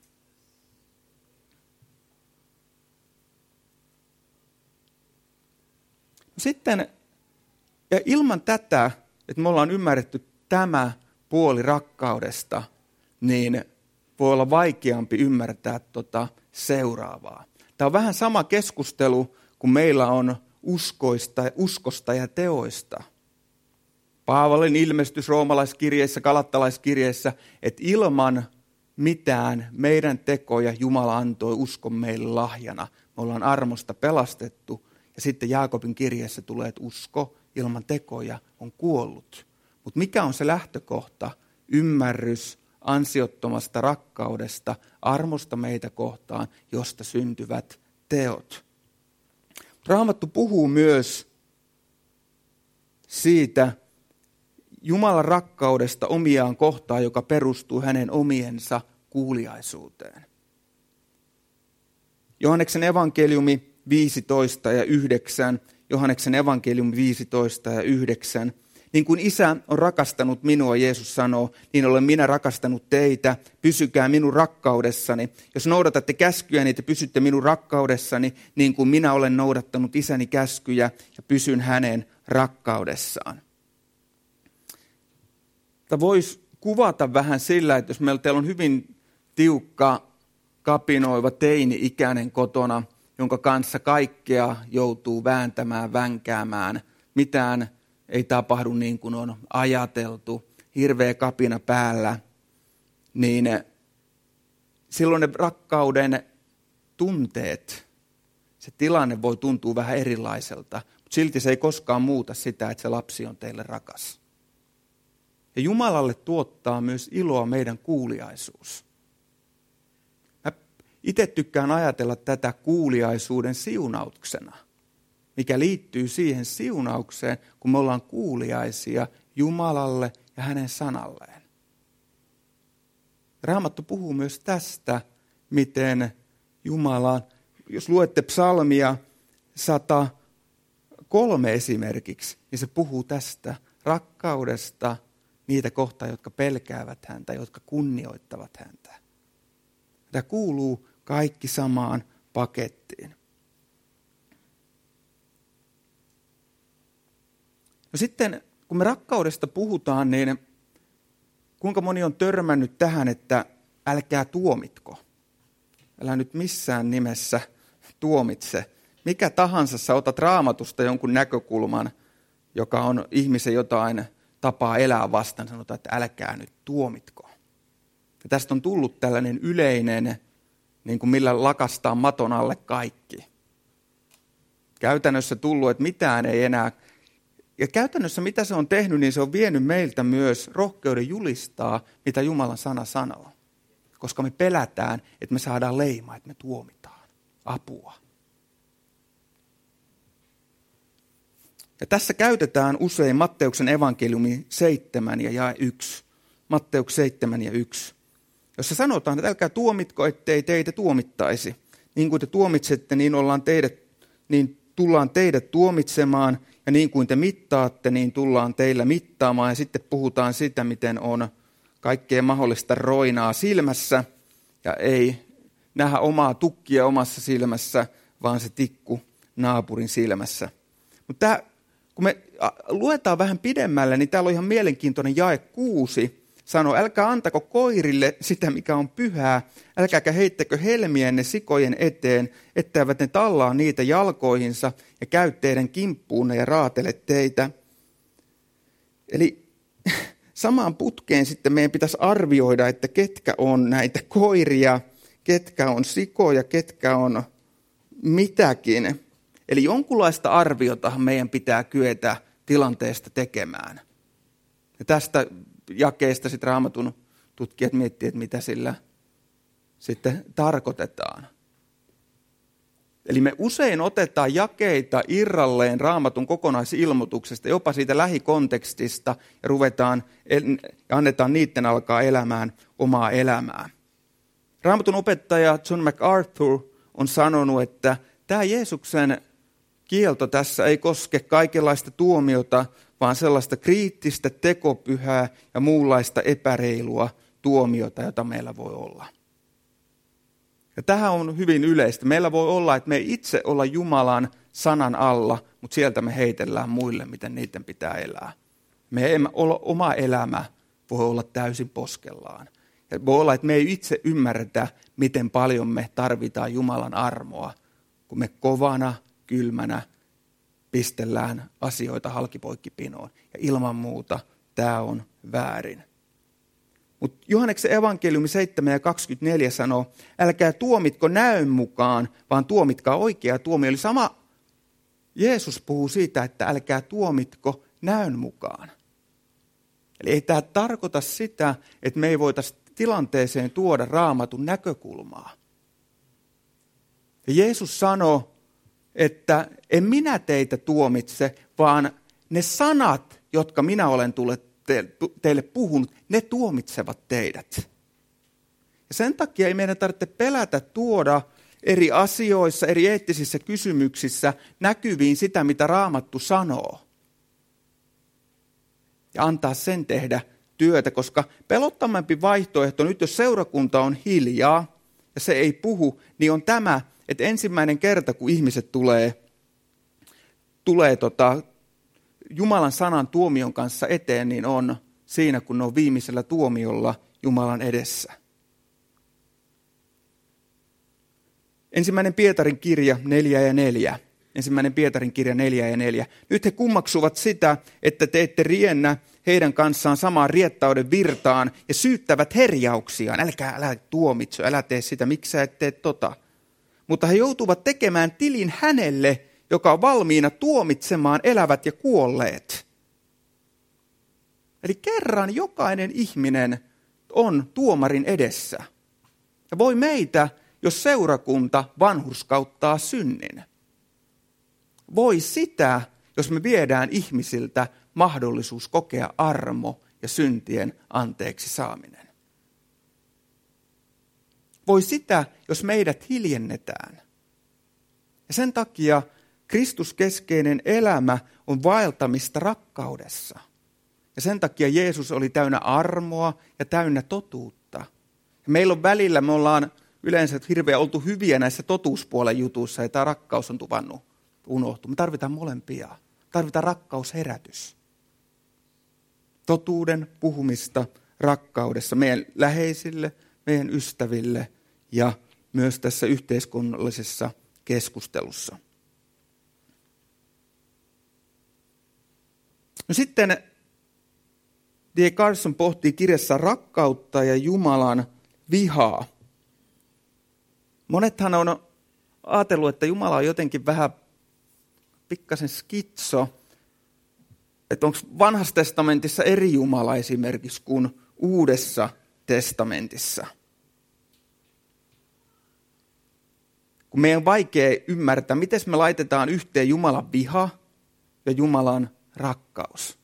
Sitten, ja ilman tätä, että me ollaan ymmärretty tämä puoli rakkaudesta, niin voi olla vaikeampi ymmärtää tota seuraavaa. Tämä on vähän sama keskustelu, kun meillä on uskoista, uskosta ja teoista. Paavalin ilmestys roomalaiskirjeessä, galattalaiskirjeessä, että ilman mitään meidän tekoja Jumala antoi uskon meille lahjana. Me ollaan armosta pelastettu. Ja sitten Jaakobin kirjeessä tulee, että usko ilman tekoja on kuollut. Mutta mikä on se lähtökohta? Ymmärrys ansiottomasta rakkaudesta, armosta meitä kohtaan, josta syntyvät teot. Raamattu puhuu myös siitä Jumalan rakkaudesta omiaan kohtaan, joka perustuu hänen omiensa kuuliaisuuteen. Johanneksen evankeliumi viisitoista ja yhdeksän, Johanneksen evankeliumi viisitoista ja yhdeksän. Niin kuin Isä on rakastanut minua, Jeesus sanoo, niin olen minä rakastanut teitä, pysykää minun rakkaudessani. Jos noudatatte käskyjäni, te pysytte minun rakkaudessani, niin kuin minä olen noudattanut Isäni käskyjä ja pysyn hänen rakkaudessaan. Tämä voisi kuvata vähän sillä, että jos meillä teillä on hyvin tiukka, kapinoiva teini-ikäinen kotona, jonka kanssa kaikkea joutuu vääntämään, vänkäämään, mitään ei tapahdu niin kuin on ajateltu, hirveä kapina päällä, niin silloin ne rakkauden tunteet, se tilanne voi tuntua vähän erilaiselta, mutta silti se ei koskaan muuta sitä, että se lapsi on teille rakas. Ja Jumalalle tuottaa myös iloa meidän kuuliaisuus. Mä itse tykkään ajatella tätä kuuliaisuuden siunauksena, mikä liittyy siihen siunaukseen, kun me ollaan kuuliaisia Jumalalle ja hänen sanalleen. Raamattu puhuu myös tästä, miten Jumala, jos luette psalmia sata kolme esimerkiksi, niin se puhuu tästä rakkaudesta niitä kohtaan, jotka pelkäävät häntä, jotka kunnioittavat häntä. Tämä kuuluu kaikki samaan pakettiin. No sitten, kun me rakkaudesta puhutaan, niin kuinka moni on törmännyt tähän, että älkää tuomitko. Älä nyt missään nimessä tuomitse. Mikä tahansa sä otat Raamatusta jonkun näkökulman, joka on ihmisen jotain tapaa elää vastaan, sanotaan, että älkää nyt tuomitko. Ja tästä on tullut tällainen yleinen, niin kuin millä lakastaa maton alle kaikki. Käytännössä tullut, että mitään ei enää. Ja käytännössä mitä se on tehnyt, niin se on vienyt meiltä myös rohkeuden julistaa, mitä Jumalan sana sanoo. Koska me pelätään, että me saadaan leima, että me tuomitaan apua. Ja tässä käytetään usein Matteuksen evankeliumi seitsemän ja jae yksi. Matteus seitsemän ja yksi. Jossa sanotaan, että älkää tuomitko, ettei teitä tuomittaisi. Niin kuin te tuomitsette, niin, ollaan teidät, niin tullaan teidät tuomitsemaan. Ja niin kuin te mittaatte, niin tullaan teillä mittaamaan. Ja sitten puhutaan sitä, miten on kaikkea mahdollista roinaa silmässä. Ja ei nähdä omaa tukkia omassa silmässä, vaan se tikku naapurin silmässä. Mutta kun me luetaan vähän pidemmälle, niin täällä on ihan mielenkiintoinen jae kuusi. Sanoo, älkää antako koirille sitä, mikä on pyhää, älkääkä heittäkö helmienne sikojen eteen, etteivät ne tallaa niitä jalkoihinsa ja käy teidän kimppuunne ja raatele teitä. Eli samaan putkeen sitten meidän pitäisi arvioida, että ketkä on näitä koiria, ketkä on sikoja, ketkä on mitäkin. Eli jonkunlaista arviota meidän pitää kyetä tilanteesta tekemään. Ja tästä jakeesta sitten Raamatun tutkijat miettivät, että mitä sillä sitten tarkoitetaan. Eli me usein otetaan jakeita irralleen Raamatun kokonaisilmoituksesta, jopa siitä lähikontekstista, ja ruvetaan ja annetaan niiden alkaa elämään omaa elämää. Raamatun opettaja John MacArthur on sanonut, että tämä Jeesuksen kielto tässä ei koske kaikenlaista tuomiota, vaan sellaista kriittistä, tekopyhää ja muunlaista epäreilua tuomiota, jota meillä voi olla. Ja tähän on hyvin yleistä. Meillä voi olla, että me ei itse olla Jumalan sanan alla, mutta sieltä me heitellään muille, miten niiden pitää elää. Me emme olla, oma elämä voi olla täysin poskellaan. Ja voi olla, että me ei itse ymmärretä, miten paljon me tarvitaan Jumalan armoa, kun me kovana, kylmänä pistellään asioita halkipoikkipinoon. Ja ilman muuta tämä on väärin. Mutta Johanneksen evankeliumi seitsemän ja kaksikymmentäneljä sanoo, älkää tuomitko näön mukaan, vaan tuomitkaa oikea tuomio. Eli sama Jeesus puhuu siitä, että älkää tuomitko näön mukaan. Eli ei tämä tarkoita sitä, että me ei voitaisi tilanteeseen tuoda Raamatun näkökulmaa. Ja Jeesus sanoo, että en minä teitä tuomitse, vaan ne sanat, jotka minä olen teille puhunut, ne tuomitsevat teidät. Ja sen takia ei meidän tarvitse pelätä tuoda eri asioissa, eri eettisissä kysymyksissä näkyviin sitä, mitä Raamattu sanoo. Ja antaa sen tehdä työtä, koska pelottavampi vaihtoehto nyt, jos seurakunta on hiljaa ja se ei puhu, niin on tämä, että ensimmäinen kerta, kun ihmiset tulee, tulee tota, Jumalan sanan tuomion kanssa eteen, niin on siinä, kun ne on viimeisellä tuomiolla Jumalan edessä. Ensimmäinen Pietarin kirja neljä ja neljä. Ensimmäinen Pietarin kirja neljä ja neljä. Nyt he kummaksuvat sitä, että te ette riennä heidän kanssaan samaan riettauden virtaan ja syyttävät herjauksiaan. Älkää, älä tuomitso, älä tee sitä, miksi sä et tee tota. Mutta he joutuvat tekemään tilin hänelle, joka on valmiina tuomitsemaan elävät ja kuolleet. Eli kerran jokainen ihminen on tuomarin edessä. Ja voi meitä, jos seurakunta vanhurskauttaa synnin. Voi sitä, jos me viedään ihmisiltä mahdollisuus kokea armo ja syntien anteeksi saaminen. Voi sitä, jos meidät hiljennetään. Ja sen takia Kristuskeskeinen elämä on vaeltamista rakkaudessa. Ja sen takia Jeesus oli täynnä armoa ja täynnä totuutta. Ja meillä on välillä, me ollaan yleensä hirveän oltu hyviä näissä totuuspuolen jutuissa, ja tämä rakkaus on tuvannut unohtua. Me tarvitaan molempia. Tarvitaan rakkausherätys. Totuuden puhumista rakkaudessa meidän läheisille, meidän ystäville ja myös tässä yhteiskunnallisessa keskustelussa. No sitten D A Carson pohtii kirjassa rakkautta ja Jumalan vihaa. Monethan on ajatellut, että Jumala on jotenkin vähän pikkasen skitso. Että onko vanhassa testamentissa eri Jumala esimerkiksi kuin uudessa testamentissa. Kun meidän on vaikea ymmärtää, miten me laitetaan yhteen Jumalan viha ja Jumalan rakkaus.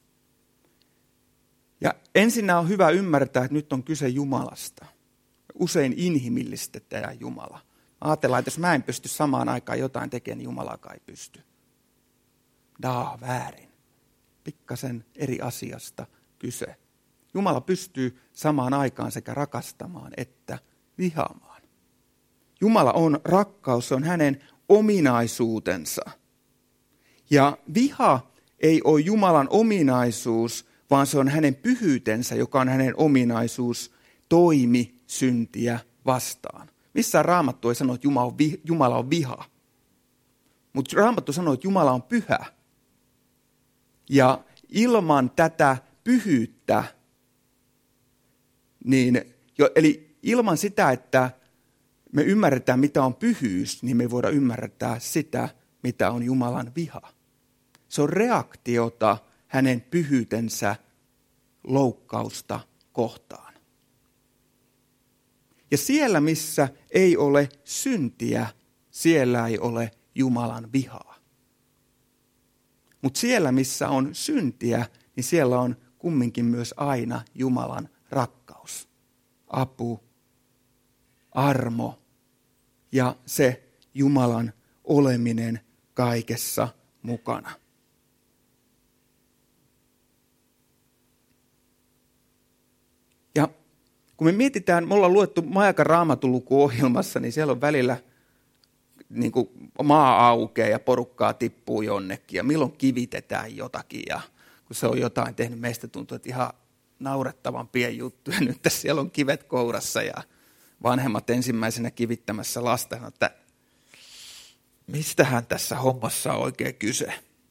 Ja ensinnä on hyvä ymmärtää, että nyt on kyse Jumalasta. Usein inhimillistetään Jumala. Ajatellaan, että jos mä en pysty samaan aikaan jotain tekemään, niin Jumalakaan ei pysty. Daa, väärin. Pikkasen eri asiasta kyse. Jumala pystyy samaan aikaan sekä rakastamaan että vihaamaan. Jumala on rakkaus, se on hänen ominaisuutensa. Ja viha ei ole Jumalan ominaisuus, vaan se on hänen pyhyytensä, joka on hänen ominaisuus, toimi syntiä vastaan. Missään Raamattu ei sano, että Jumala on, vi- Jumala on viha. Mutta Raamattu sanoo, että Jumala on pyhä. Ja ilman tätä pyhyyttä, niin, jo, eli ilman sitä, että me ymmärretään, mitä on pyhyys, niin me voidaan ymmärtää sitä, mitä on Jumalan viha. Se on reaktiota hänen pyhyytensä loukkausta kohtaan. Ja siellä, missä ei ole syntiä, siellä ei ole Jumalan vihaa. Mutta siellä, missä on syntiä, niin siellä on kumminkin myös aina Jumalan rakkaus, apu, armo ja se Jumalan oleminen kaikessa mukana. Ja kun me mietitään, me ollaan luettu Majakan raamatulukuohjelmassa, niin siellä on välillä niin kuin maa aukeaa ja porukkaa tippuu jonnekin ja milloin kivitetään jotakin. Ja kun se on jotain tehnyt, meistä tuntuu, että ihan naurettavan pieni juttu. Ja nyt tässä siellä on kivet kourassa ja vanhemmat ensimmäisenä kivittämässä lasta, että mistähän tässä hommassa on oikein kyse.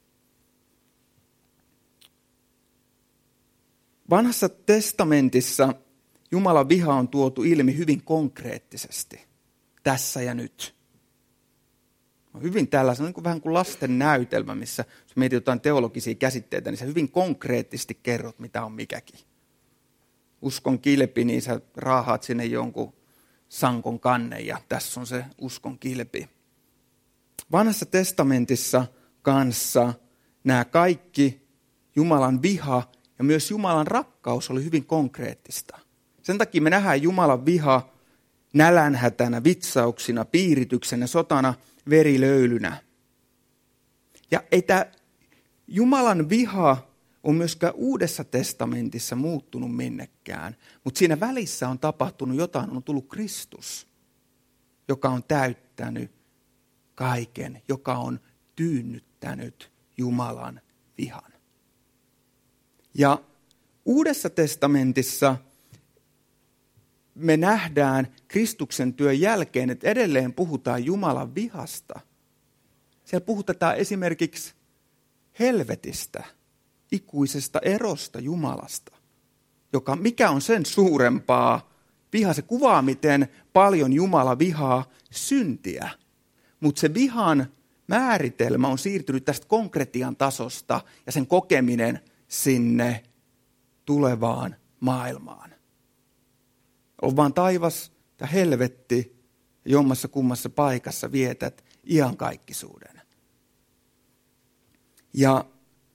Vanhassa testamentissa Jumalan viha on tuotu ilmi hyvin konkreettisesti, tässä ja nyt. On hyvin tällainen, niin kuin vähän kuin lasten näytelmä, missä jos mietit jotain teologisia käsitteitä, niin sä hyvin konkreettisesti kerrot, mitä on mikäkin. Uskon kilpi, niin sä raahaat sinne jonkun sankon kannen ja tässä on se uskon kilpi. Vanhassa testamentissa kanssa nämä kaikki Jumalan viha ja myös Jumalan rakkaus oli hyvin konkreettista. Sen takia me nähdään Jumalan viha nälänhätänä, vitsauksina, piirityksenä, sotana, verilöylynä. Ja ei tämä Jumalan viha on myöskään Uudessa testamentissa muuttunut minnekään, mutta siinä välissä on tapahtunut jotain, on tullut Kristus, joka on täyttänyt kaiken, joka on tyynnyttänyt Jumalan vihan. Ja Uudessa testamentissa me nähdään Kristuksen työn jälkeen, että edelleen puhutaan Jumalan vihasta. Siellä puhutaan esimerkiksi helvetistä, ikuisesta erosta Jumalasta, joka mikä on sen suurempaa vihaa. Se kuvaa, miten paljon Jumala vihaa syntiä, mutta se vihan määritelmä on siirtynyt tästä konkretian tasosta ja sen kokeminen sinne tulevaan maailmaan. On vaan taivas ja helvetti ja jommassa kummassa paikassa vietät iankaikkisuuden. Ja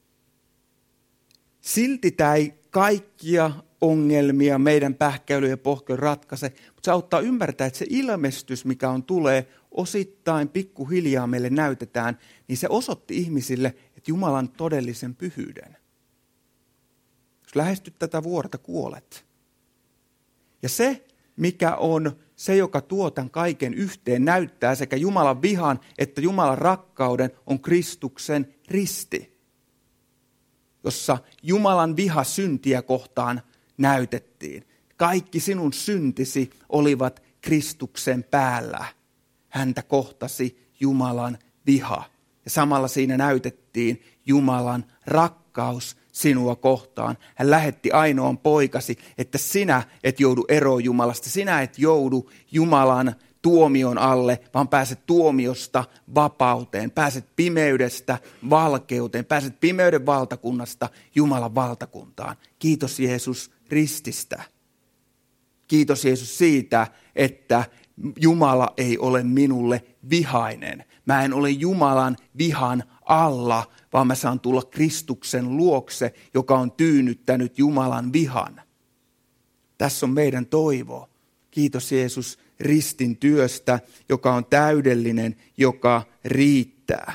silti tämä ei kaikkia ongelmia meidän pähkäilyjen ja pohkojen ratkaise, mutta se auttaa ymmärtää, että se ilmestys, mikä on tulee osittain pikkuhiljaa meille näytetään, niin se osoitti ihmisille, että Jumalan todellisen pyhyyden. Jos lähestyt tätä vuorta, kuolet. Ja se, mikä on se, joka tuo tämän kaiken yhteen, näyttää sekä Jumalan vihan että Jumalan rakkauden, on Kristuksen risti, jossa Jumalan viha syntiä kohtaan näytettiin. Kaikki sinun syntisi olivat Kristuksen päällä. Häntä kohtasi Jumalan viha. Ja samalla siinä näytettiin Jumalan rakkaus sinua kohtaan. Hän lähetti ainoan poikasi, että sinä et joudu eroon Jumalasta. Sinä et joudu Jumalan tuomion alle, vaan pääset tuomiosta vapauteen. Pääset pimeydestä valkeuteen. Pääset pimeyden valtakunnasta Jumalan valtakuntaan. Kiitos Jeesus rististä. Kiitos Jeesus siitä, että Jumala ei ole minulle vihainen. Mä en ole Jumalan vihan alla, vaan mä saan tulla Kristuksen luokse, joka on tyynnyttänyt Jumalan vihan. Tässä on meidän toivo. Kiitos Jeesus ristin työstä, joka on täydellinen, joka riittää.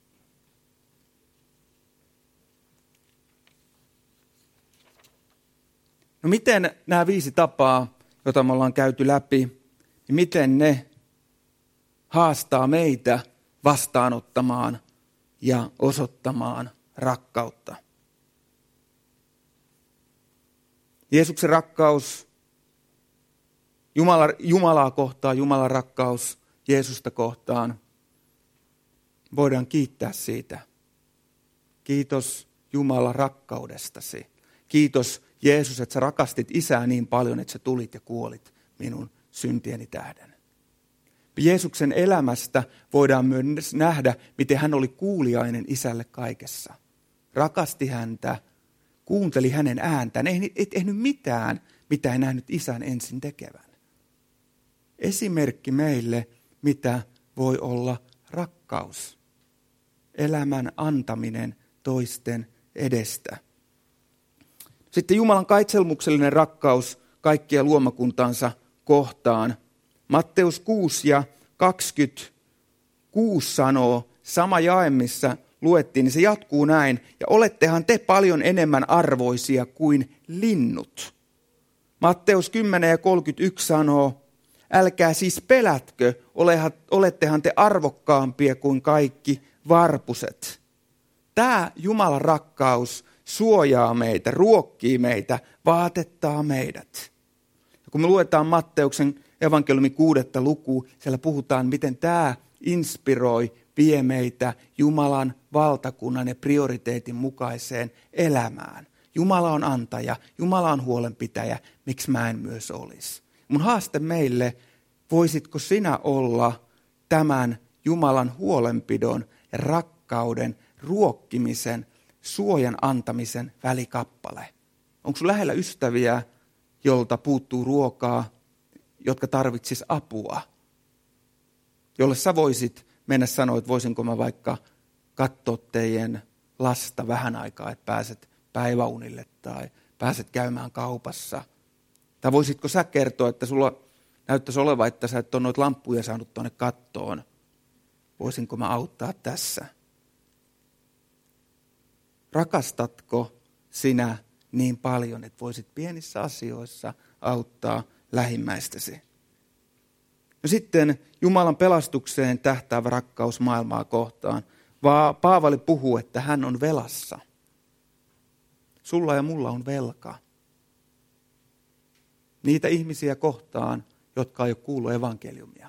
No miten nämä viisi tapaa, joita me ollaan käyty läpi, niin miten ne haastaa meitä vastaanottamaan ja osoittamaan rakkautta? Jeesuksen rakkaus, Jumala, Jumalaa kohtaan, Jumalan rakkaus Jeesusta kohtaan. Voidaan kiittää siitä. Kiitos Jumala rakkaudestasi. Kiitos Jeesus, että sä rakastit Isää niin paljon, että sä tulit ja kuolit minun syntieni tähden. Jeesuksen elämästä voidaan myös nähdä, miten hän oli kuuliainen Isälle kaikessa. Rakasti häntä, kuunteli hänen ääntään, ei, ei tehnyt mitään, mitä ei nähnyt Isän ensin tekevän. Esimerkki meille, mitä voi olla rakkaus. Elämän antaminen toisten edestä. Sitten Jumalan kaitselmuksellinen rakkaus kaikkia luomakuntansa kohtaan. Matteus kuusi ja kaksikymmentäkuusi sanoo, sama jae, missä luettiin, niin se jatkuu näin. Ja olettehan te paljon enemmän arvoisia kuin linnut. Matteus kymmenen ja kolmekymmentäyksi sanoo, älkää siis pelätkö, olettehan te arvokkaampia kuin kaikki varpuset. Tämä Jumalan rakkaus suojaa meitä, ruokkii meitä, vaatettaa meidät. Ja kun me luetaan Matteuksen evankeliumin kuudetta lukua, siellä puhutaan, miten tämä inspiroi, vie meitä Jumalan valtakunnan ja prioriteetin mukaiseen elämään. Jumala on antaja, Jumala on huolenpitäjä, miksi mä en myös olisi. Mun haaste meille, voisitko sinä olla tämän Jumalan huolenpidon ja rakkauden, ruokkimisen, suojan antamisen välikappale? Onko sun lähellä ystäviä, jolta puuttuu ruokaa, jotka tarvitsis apua? Jolle sä voisit mennä sanoa, että voisinko mä vaikka katsoa teidän lasta vähän aikaa, että pääset päiväunille tai pääset käymään kaupassa. Tai voisitko sä kertoa, että sulla näyttäisi olevan, että sä et ole noita lamppuja saanut tuonne kattoon. Voisinko mä auttaa tässä? Rakastatko sinä niin paljon, että voisit pienissä asioissa auttaa lähimmäistäsi? No sitten Jumalan pelastukseen tähtäävä rakkaus maailmaa kohtaan. Vaan Paavali puhuu, että hän on velassa. Sulla ja mulla on velka. Niitä ihmisiä kohtaan, jotka ei ole kuullut evankeliumia.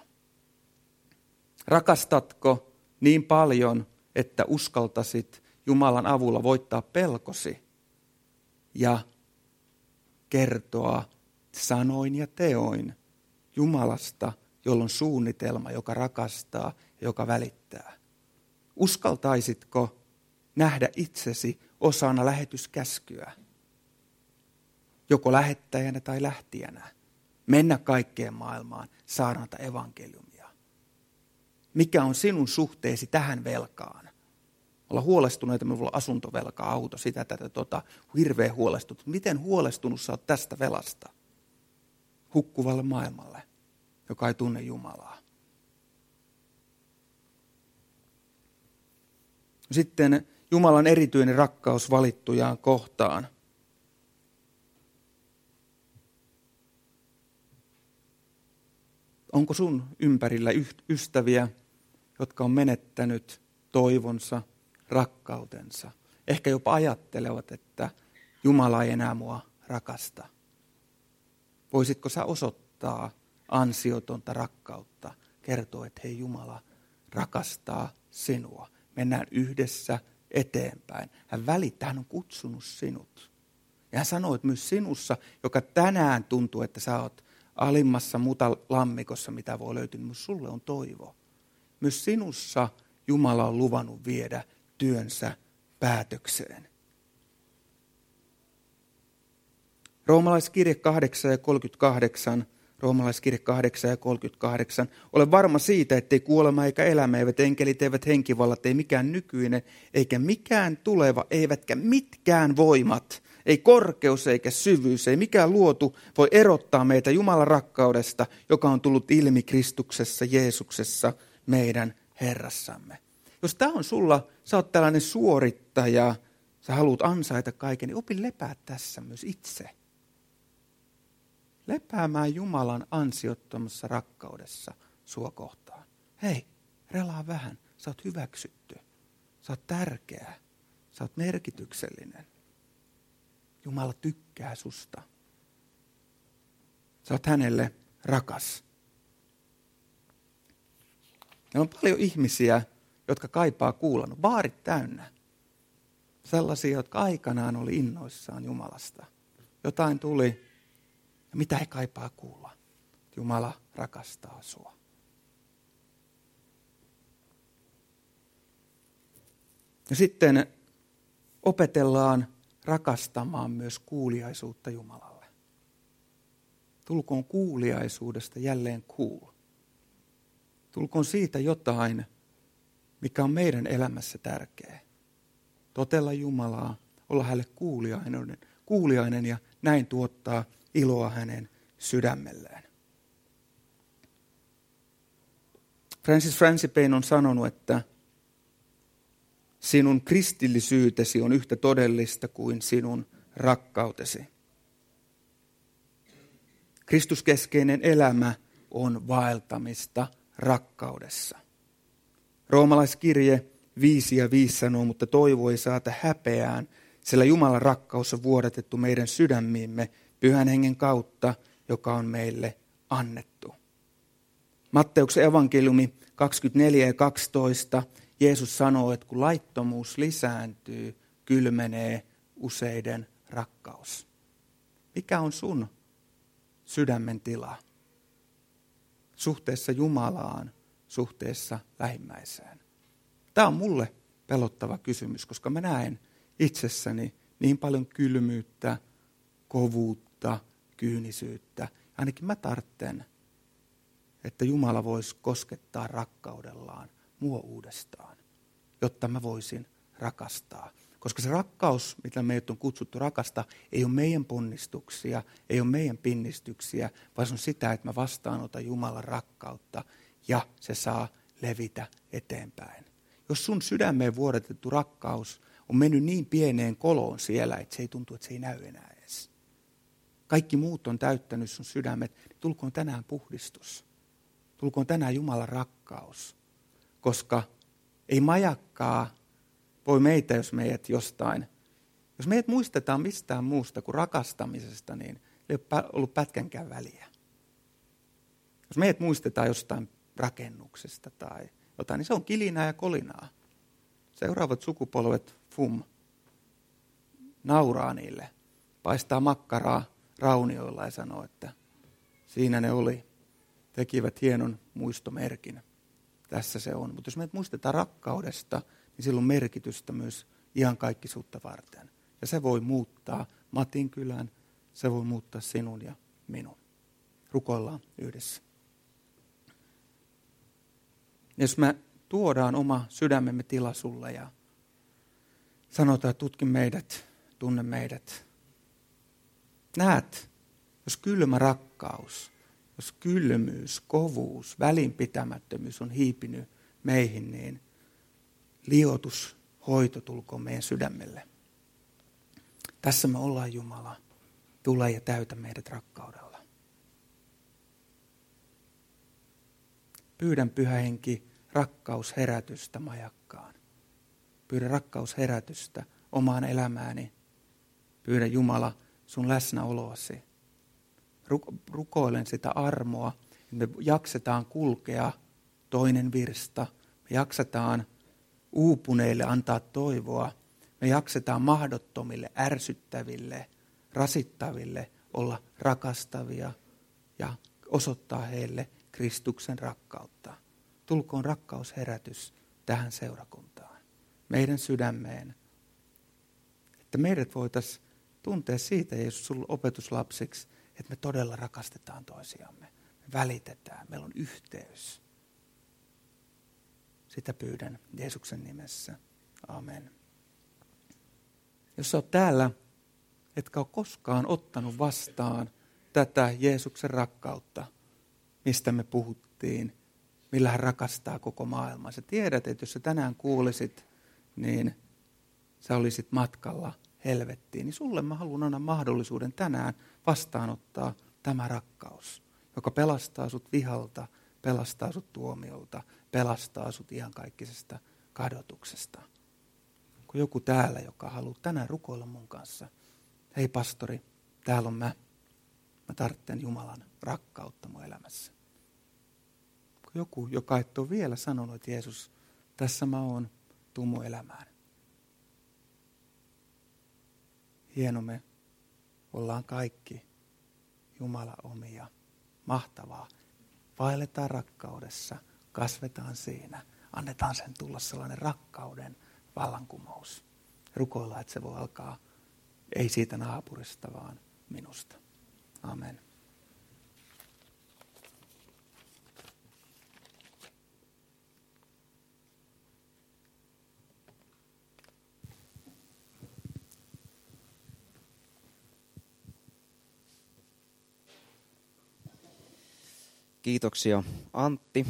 Rakastatko niin paljon, että uskaltaisit Jumalan avulla voittaa pelkosi ja kertoa sanoin ja teoin Jumalasta, jolla on suunnitelma, joka rakastaa ja joka välittää? Uskaltaisitko nähdä itsesi osana lähetyskäskyä, joko lähettäjänä tai lähtijänä, mennä kaikkeen maailmaan, saarnata evankeliumia? Mikä on sinun suhteesi tähän velkaan? Olla huolestuneita, minulla on asuntovelka, auto, sitä, tätä, tota, hirveän huolestunut. Miten huolestunut sä oot tästä velasta? Hukkuvalle maailmalle, joka ei tunne Jumalaa. Sitten Jumalan erityinen rakkaus valittujaan kohtaan. Onko sun ympärillä ystäviä, jotka on menettänyt toivonsa, rakkautensa? Ehkä jopa ajattelevat, että Jumala ei enää mua rakasta. Voisitko sä osoittaa ansiotonta rakkautta, kertoa, että hei, Jumala rakastaa sinua. Mennään yhdessä eteenpäin. Hän välittää, hän on kutsunut sinut. Ja hän sanoo, että myös sinussa, joka tänään tuntuu, että sä oot alimmassa mutalammikossa, mitä voi löytyä, niin myös sulle on toivo. Myös sinussa Jumala on luvannut viedä työnsä päätökseen. Roomalaiskirje kahdeksan ja kolmekymmentäkahdeksan. Roomalaiskirje kahdeksan ja kolmekymmentäkahdeksan. Ole varma siitä, ettei kuolema eikä elämä, eivät enkelit, eivät henkivallat, ei mikään nykyinen, eikä mikään tuleva, eivätkä mitkään voimat, ei korkeus eikä syvyys, ei mikään luotu voi erottaa meitä Jumalan rakkaudesta, joka on tullut ilmi Kristuksessa, Jeesuksessa, meidän Herrassamme. Jos tämä on sulla, sä oot tällainen suorittaja, sä haluat ansaita kaiken, niin opi lepää tässä myös itse. Lepäämään Jumalan ansiottomassa rakkaudessa sua kohtaan. Hei, relaa vähän, sä oot hyväksytty, sä oot tärkeä, sä oot merkityksellinen. Jumala tykkää susta. Sä oot hänelle rakas. Ja on paljon ihmisiä, jotka kaipaa kuulla. Baarit täynnä. Sellaisia, jotka aikanaan oli innoissaan Jumalasta. Jotain tuli, ja mitä he kaipaa kuulla? Jumala rakastaa sua. Ja sitten opetellaan rakastamaan myös kuuliaisuutta Jumalalle. Tulkoon kuuliaisuudesta jälleen kuul. Tulkoon siitä jotain, mikä on meidän elämässä tärkeä. Totella Jumalaa, olla hänelle kuuliainen, kuuliainen ja näin tuottaa iloa hänen sydämelleen. Francis Francipain on sanonut, että sinun kristillisyytesi on yhtä todellista kuin sinun rakkautesi. Kristuskeskeinen elämä on vaeltamista rakkaudessa. Roomalaiskirje viisi ja viisi sanoo, mutta toivo ei saata häpeään, sillä Jumalan rakkaus on vuodatettu meidän sydämiimme Pyhän Hengen kautta, joka on meille annettu. Matteuksen evankeliumi kaksikymmentäneljä ja kaksitoista. Jeesus sanoo, että kun laittomuus lisääntyy, kylmenee useiden rakkaus. Mikä on sun sydämen tila? Suhteessa Jumalaan, suhteessa lähimmäiseen. Tämä on mulle pelottava kysymys, koska mä näen itsessäni niin paljon kylmyyttä, kovuutta, kyynisyyttä. Ainakin mä tarvitsen, että Jumala voisi koskettaa rakkaudellaan mua uudestaan, jotta mä voisin rakastaa. Koska se rakkaus, mitä meitä on kutsuttu rakastaa, ei ole meidän ponnistuksia, ei ole meidän pinnistyksiä, vaan se on sitä, että mä vastaanotan Jumalan rakkautta ja se saa levitä eteenpäin. Jos sun sydämeen vuodatettu rakkaus on mennyt niin pieneen koloon siellä, että se ei tuntu, että se ei näy enää edes. Kaikki muut on täyttänyt sun sydämet, niin tulkoon tänään puhdistus. Tulkoon tänään Jumalan rakkaus. Koska ei majakkaa voi meitä, jos meidät jostain, jos meidät muistetaan mistään muusta kuin rakastamisesta, niin ei ole ollut pätkänkään väliä. Jos meidät muistetaan jostain rakennuksesta tai jotain, niin se on kilinää ja kolinaa. Seuraavat sukupolvet, fum, nauraa niille, paistaa makkaraa raunioilla ja sanoo, että siinä ne oli, tekivät hienon muistomerkin. Tässä se on. Mutta jos me muistetaan rakkaudesta, niin sillä on merkitystä myös iankaikkisuutta varten. Ja se voi muuttaa Matin kylän, se voi muuttaa sinun ja minun. Rukoillaan yhdessä. Jos me tuodaan oma sydämemme tila sulle ja sanotaan, että tutki meidät, tunne meidät. Näet, jos kylmä rakkaus, jos kylmyys, kovuus, välinpitämättömyys on hiipinyt meihin, niin liotus, hoito tulkoon meidän sydämelle. Tässä me ollaan Jumala. Tule ja täytä meidät rakkaudella. Pyydän Pyhä Henki rakkausherätystä majakkaan. Pyydän rakkausherätystä omaan elämääni. Pyydän Jumala sun läsnäoloasi. Rukoilen sitä armoa, että me jaksetaan kulkea toinen virsta. Me jaksetaan uupuneille antaa toivoa. Me jaksetaan mahdottomille, ärsyttäville, rasittaville olla rakastavia ja osoittaa heille Kristuksen rakkautta. Tulkoon rakkausherätys tähän seurakuntaan, meidän sydämeen, että meidät voitaisiin tuntea siitä, Jeesus, sinulle opetuslapsiksi, että me todella rakastetaan toisiamme, me välitetään, meillä on yhteys. Sitä pyydän Jeesuksen nimessä. Amen. Jos olet täällä, etkä ole koskaan ottanut vastaan tätä Jeesuksen rakkautta, mistä me puhuttiin, millä hän rakastaa koko maailmaa. Sä tiedät, että jos sä tänään kuulisit, niin sä olisit matkalla helvettiin. Niin sulle mä haluan antaa mahdollisuuden tänään vastaanottaa tämä rakkaus, joka pelastaa sut vihalta, pelastaa sut tuomiolta, pelastaa sut iankaikkisesta kadotuksesta. Kun joku täällä, joka haluaa tänään rukoilla mun kanssa, hei pastori, täällä on mä, mä tarvitsen Jumalan rakkautta mun elämässä. Kun joku, joka et ole vielä sanonut, että Jeesus, tässä mä oon, tuu mun elämään. Hieno, me ollaan kaikki Jumala omia. Mahtavaa. Vaelletaan rakkaudessa, kasvetaan siinä, annetaan sen tulla sellainen rakkauden vallankumous. Rukoillaan, että se voi alkaa ei siitä naapurista, vaan minusta. Amen. Kiitoksia Antti.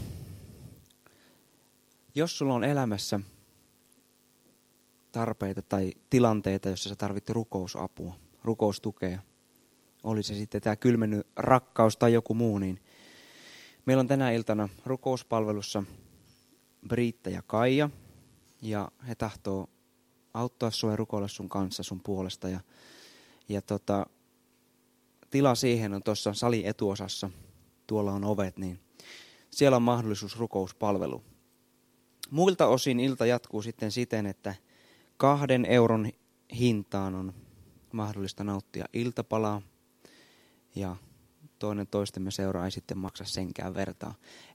Jos sulla on elämässä tarpeita tai tilanteita, joissa sä tarvitset rukousapua, rukoustukea, oli se sitten tämä kylmennyt rakkaus tai joku muu, niin meillä on tänä iltana rukouspalvelussa Briitta ja Kaija, ja he tahtoo auttaa sua ja rukoilla sun kanssa sun puolesta. Ja, ja tota, tila siihen on tuossa salin etuosassa, tuolla on ovet, niin siellä on mahdollisuus rukouspalvelu. Muilta osin ilta jatkuu sitten siten, että kahden euron hintaan on mahdollista nauttia iltapalaa ja toinen toistemme seuraa ei sitten maksa senkään vertaa.